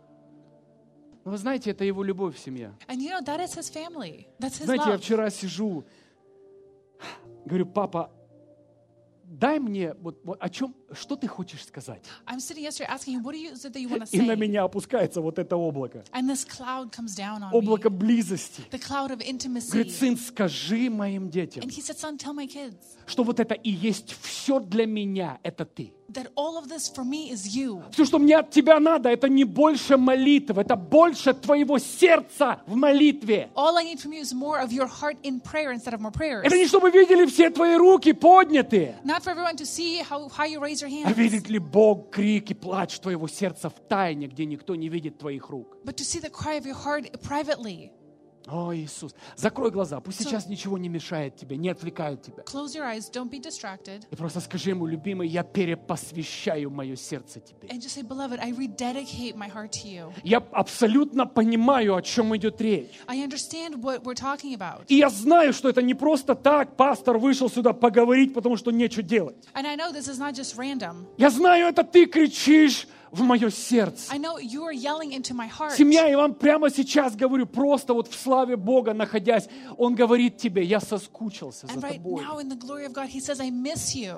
Speaker 1: Но вы знаете, это его любовь, семья.
Speaker 2: And you know, that is his family. That's his
Speaker 1: Знаете, я
Speaker 2: love.
Speaker 1: вчера сижу, говорю, папа, дай мне, вот, вот о чем, что ты хочешь сказать?
Speaker 2: I'm sitting yesterday asking him, what is it that you want to
Speaker 1: И на
Speaker 2: say?
Speaker 1: меня опускается вот это облако.
Speaker 2: And this cloud comes down on me.
Speaker 1: Облако близости.
Speaker 2: The cloud of
Speaker 1: Говорит,
Speaker 2: intimacy.
Speaker 1: сын, скажи моим детям,
Speaker 2: And he said, son, tell my kids
Speaker 1: что вот это и есть все для меня, это ты.
Speaker 2: that all of this for me is you.
Speaker 1: Все, что мне от тебя надо, это не больше молитвы, это больше твоего сердца в молитве.
Speaker 2: All I need from you is more of your heart in prayer instead of more prayers.
Speaker 1: Это не чтобы видели все твои руки поднятые,
Speaker 2: Not for everyone to see how, how you raise your
Speaker 1: а
Speaker 2: hands,
Speaker 1: видит ли Бог крик и плач твоего сердца в тайне, где никто не видит твоих рук.
Speaker 2: but to see the cry of your heart privately.
Speaker 1: О, Иисус, закрой глаза, пусть сейчас ничего не мешает тебе, не отвлекает тебя.
Speaker 2: Close your eyes, don't be distracted,
Speaker 1: И просто скажи ему, любимый, я перепосвящаю мое сердце тебе.
Speaker 2: and just say, beloved, I rededicate my heart to you.
Speaker 1: Я абсолютно понимаю, о чем идет речь.
Speaker 2: I understand what we're talking about.
Speaker 1: И я знаю, что это не просто так, пастор вышел сюда поговорить, потому что нечего делать.
Speaker 2: And I know this is not just random.
Speaker 1: Я знаю, это ты кричишь в мое сердце.
Speaker 2: I know you are yelling into my heart.
Speaker 1: Семья, я вам прямо сейчас говорю, просто вот в славе Бога находясь, Он говорит тебе, я соскучился за
Speaker 2: And right
Speaker 1: тобой.
Speaker 2: now in the glory of God, he says, I miss you.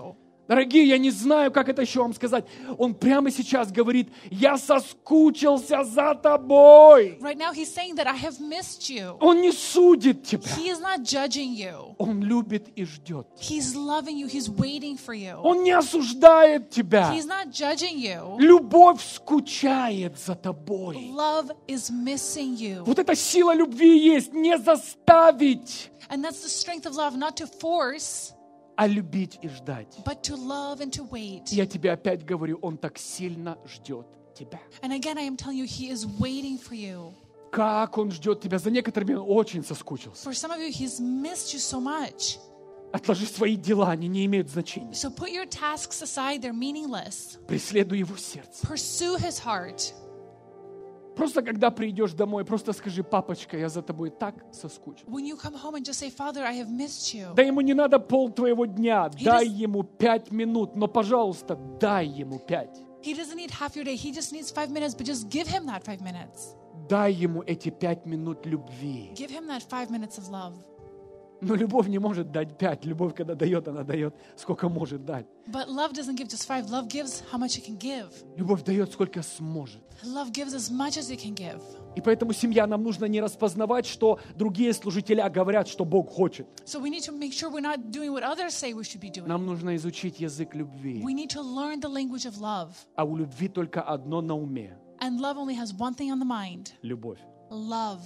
Speaker 1: Дорогие, я не знаю, как это еще вам сказать. Он прямо сейчас говорит, я соскучился за тобой.
Speaker 2: Right now, he's saying that I have missed you.
Speaker 1: Он не судит тебя.
Speaker 2: He is not judging you.
Speaker 1: Он любит и ждет.
Speaker 2: He's loving you. He's waiting for you.
Speaker 1: Он не осуждает тебя.
Speaker 2: He's not judging you.
Speaker 1: Любовь скучает за тобой.
Speaker 2: Love is missing you.
Speaker 1: Вот эта сила любви есть, не заставить,
Speaker 2: And that's the strength of love, not to force,
Speaker 1: а любить и ждать.
Speaker 2: but to love and to wait.
Speaker 1: Я тебе опять говорю, он так сильно ждет тебя.
Speaker 2: And again, I am telling you, he is waiting for you.
Speaker 1: Как он ждет тебя? За некоторыми он очень соскучился.
Speaker 2: For some of you, he's missed you so much.
Speaker 1: Отложи свои дела, они не имеют значения.
Speaker 2: So put your tasks aside, they're meaningless.
Speaker 1: Преследуй его сердце.
Speaker 2: Pursue his heart.
Speaker 1: Просто когда придешь домой, просто скажи, папочка, я за тобой так соскучился.
Speaker 2: When you come home and just say, Father, I have missed you.
Speaker 1: Да ему не надо пол твоего дня,
Speaker 2: He
Speaker 1: дай
Speaker 2: does-
Speaker 1: ему пять минут, но, пожалуйста, дай ему пять.
Speaker 2: He doesn't need half your day. He just needs five minutes, but just give him that five minutes.
Speaker 1: Дай ему эти пять минут любви.
Speaker 2: Give him that five minutes of love.
Speaker 1: Но любовь не может дать пять. Любовь, когда дает, она дает, сколько может дать.
Speaker 2: But love doesn't give just five. Love gives how much it can give.
Speaker 1: Любовь дает, сколько сможет.
Speaker 2: Love gives as much as it can give.
Speaker 1: И поэтому, семья, нам нужно не распознавать, что другие служители говорят, что Бог хочет.
Speaker 2: So we need to make sure we're not doing what others say we should be doing.
Speaker 1: Нам нужно изучить язык любви.
Speaker 2: We need to learn the language of love.
Speaker 1: А у любви только одно на уме.
Speaker 2: And love only has one thing on the mind.
Speaker 1: Любовь.
Speaker 2: Love.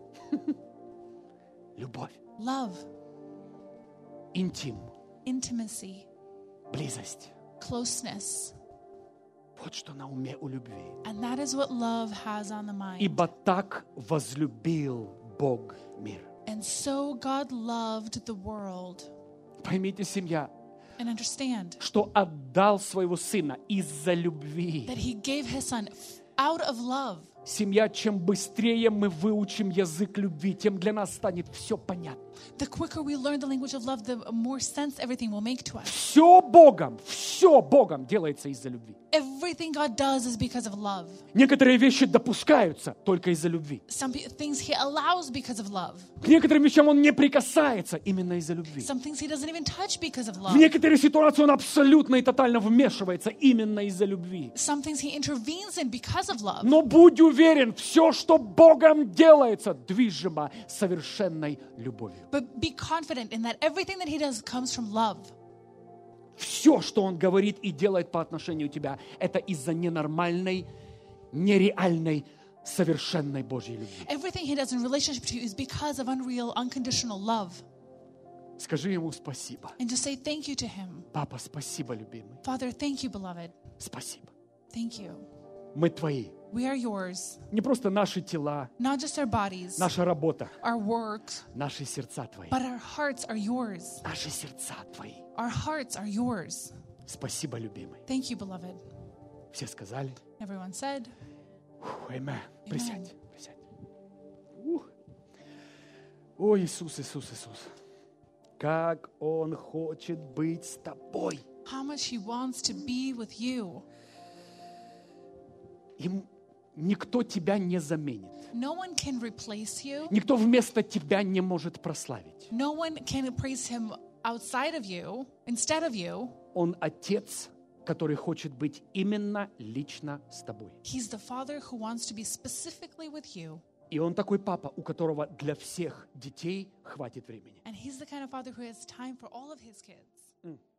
Speaker 1: Любовь.
Speaker 2: Love.
Speaker 1: Интим.
Speaker 2: Intimacy.
Speaker 1: Близость.
Speaker 2: Closeness.
Speaker 1: Вот что на уме у любви.
Speaker 2: And that is what love has on the mind.
Speaker 1: Ибо так возлюбил Бог мир.
Speaker 2: And so God loved the world.
Speaker 1: Поймите, семья,
Speaker 2: And understand
Speaker 1: что отдал своего сына из-за любви.
Speaker 2: that he gave his son f- out of love.
Speaker 1: Семья, чем быстрее мы выучим язык любви, тем для нас станет все понятно.
Speaker 2: The quicker we learn the language of love, the more sense everything will make to us.
Speaker 1: Все Богом, все Богом делается из-за любви.
Speaker 2: Everything God does is because of love.
Speaker 1: Некоторые вещи допускаются только из-за любви.
Speaker 2: Some pe- things he allows because of love.
Speaker 1: К некоторым вещам он не прикасается именно из-за любви.
Speaker 2: Some things he doesn't even touch because of
Speaker 1: В
Speaker 2: love.
Speaker 1: некоторые ситуации он абсолютно и тотально вмешивается именно из-за любви.
Speaker 2: Some things he intervenes in because of love.
Speaker 1: Но будь уверен, все, что Богом делается, движимо совершенной любовью.
Speaker 2: But be confident in that everything that he does comes from love.
Speaker 1: Все, что он говорит и делает по отношению к тебе, это из-за ненормальной, нереальной, совершенной Божьей любви.
Speaker 2: Everything he does in relationship to you is because of unreal, unconditional love.
Speaker 1: Скажи ему спасибо.
Speaker 2: And just say thank you to him.
Speaker 1: Папа, спасибо, любимый.
Speaker 2: Father, thank you, beloved.
Speaker 1: Спасибо.
Speaker 2: Thank you.
Speaker 1: Мы твои.
Speaker 2: We are yours.
Speaker 1: Не просто наши тела,
Speaker 2: Not just our bodies,
Speaker 1: наша работа,
Speaker 2: our work,
Speaker 1: наши сердца твои.
Speaker 2: but our hearts are yours.
Speaker 1: Наши сердца твои.
Speaker 2: Our hearts are yours.
Speaker 1: Спасибо, любимый.
Speaker 2: Thank you, beloved.
Speaker 1: Все сказали?
Speaker 2: Everyone said,
Speaker 1: Фу, Amen. Присядь, присядь. Ух. О, Иисус, Иисус, Иисус. Как Он хочет быть с тобой.
Speaker 2: how much he wants to be with you.
Speaker 1: Им никто тебя не заменит.
Speaker 2: No one can replace you.
Speaker 1: Никто вместо тебя не может прославить.
Speaker 2: No one can praise him outside of you, instead of you.
Speaker 1: Он Отец, который хочет быть именно лично с тобой.
Speaker 2: He's the Father who wants to be specifically with you.
Speaker 1: И Он такой папа, у которого для всех детей хватит времени.
Speaker 2: And he's the kind of father who has time for all of his kids.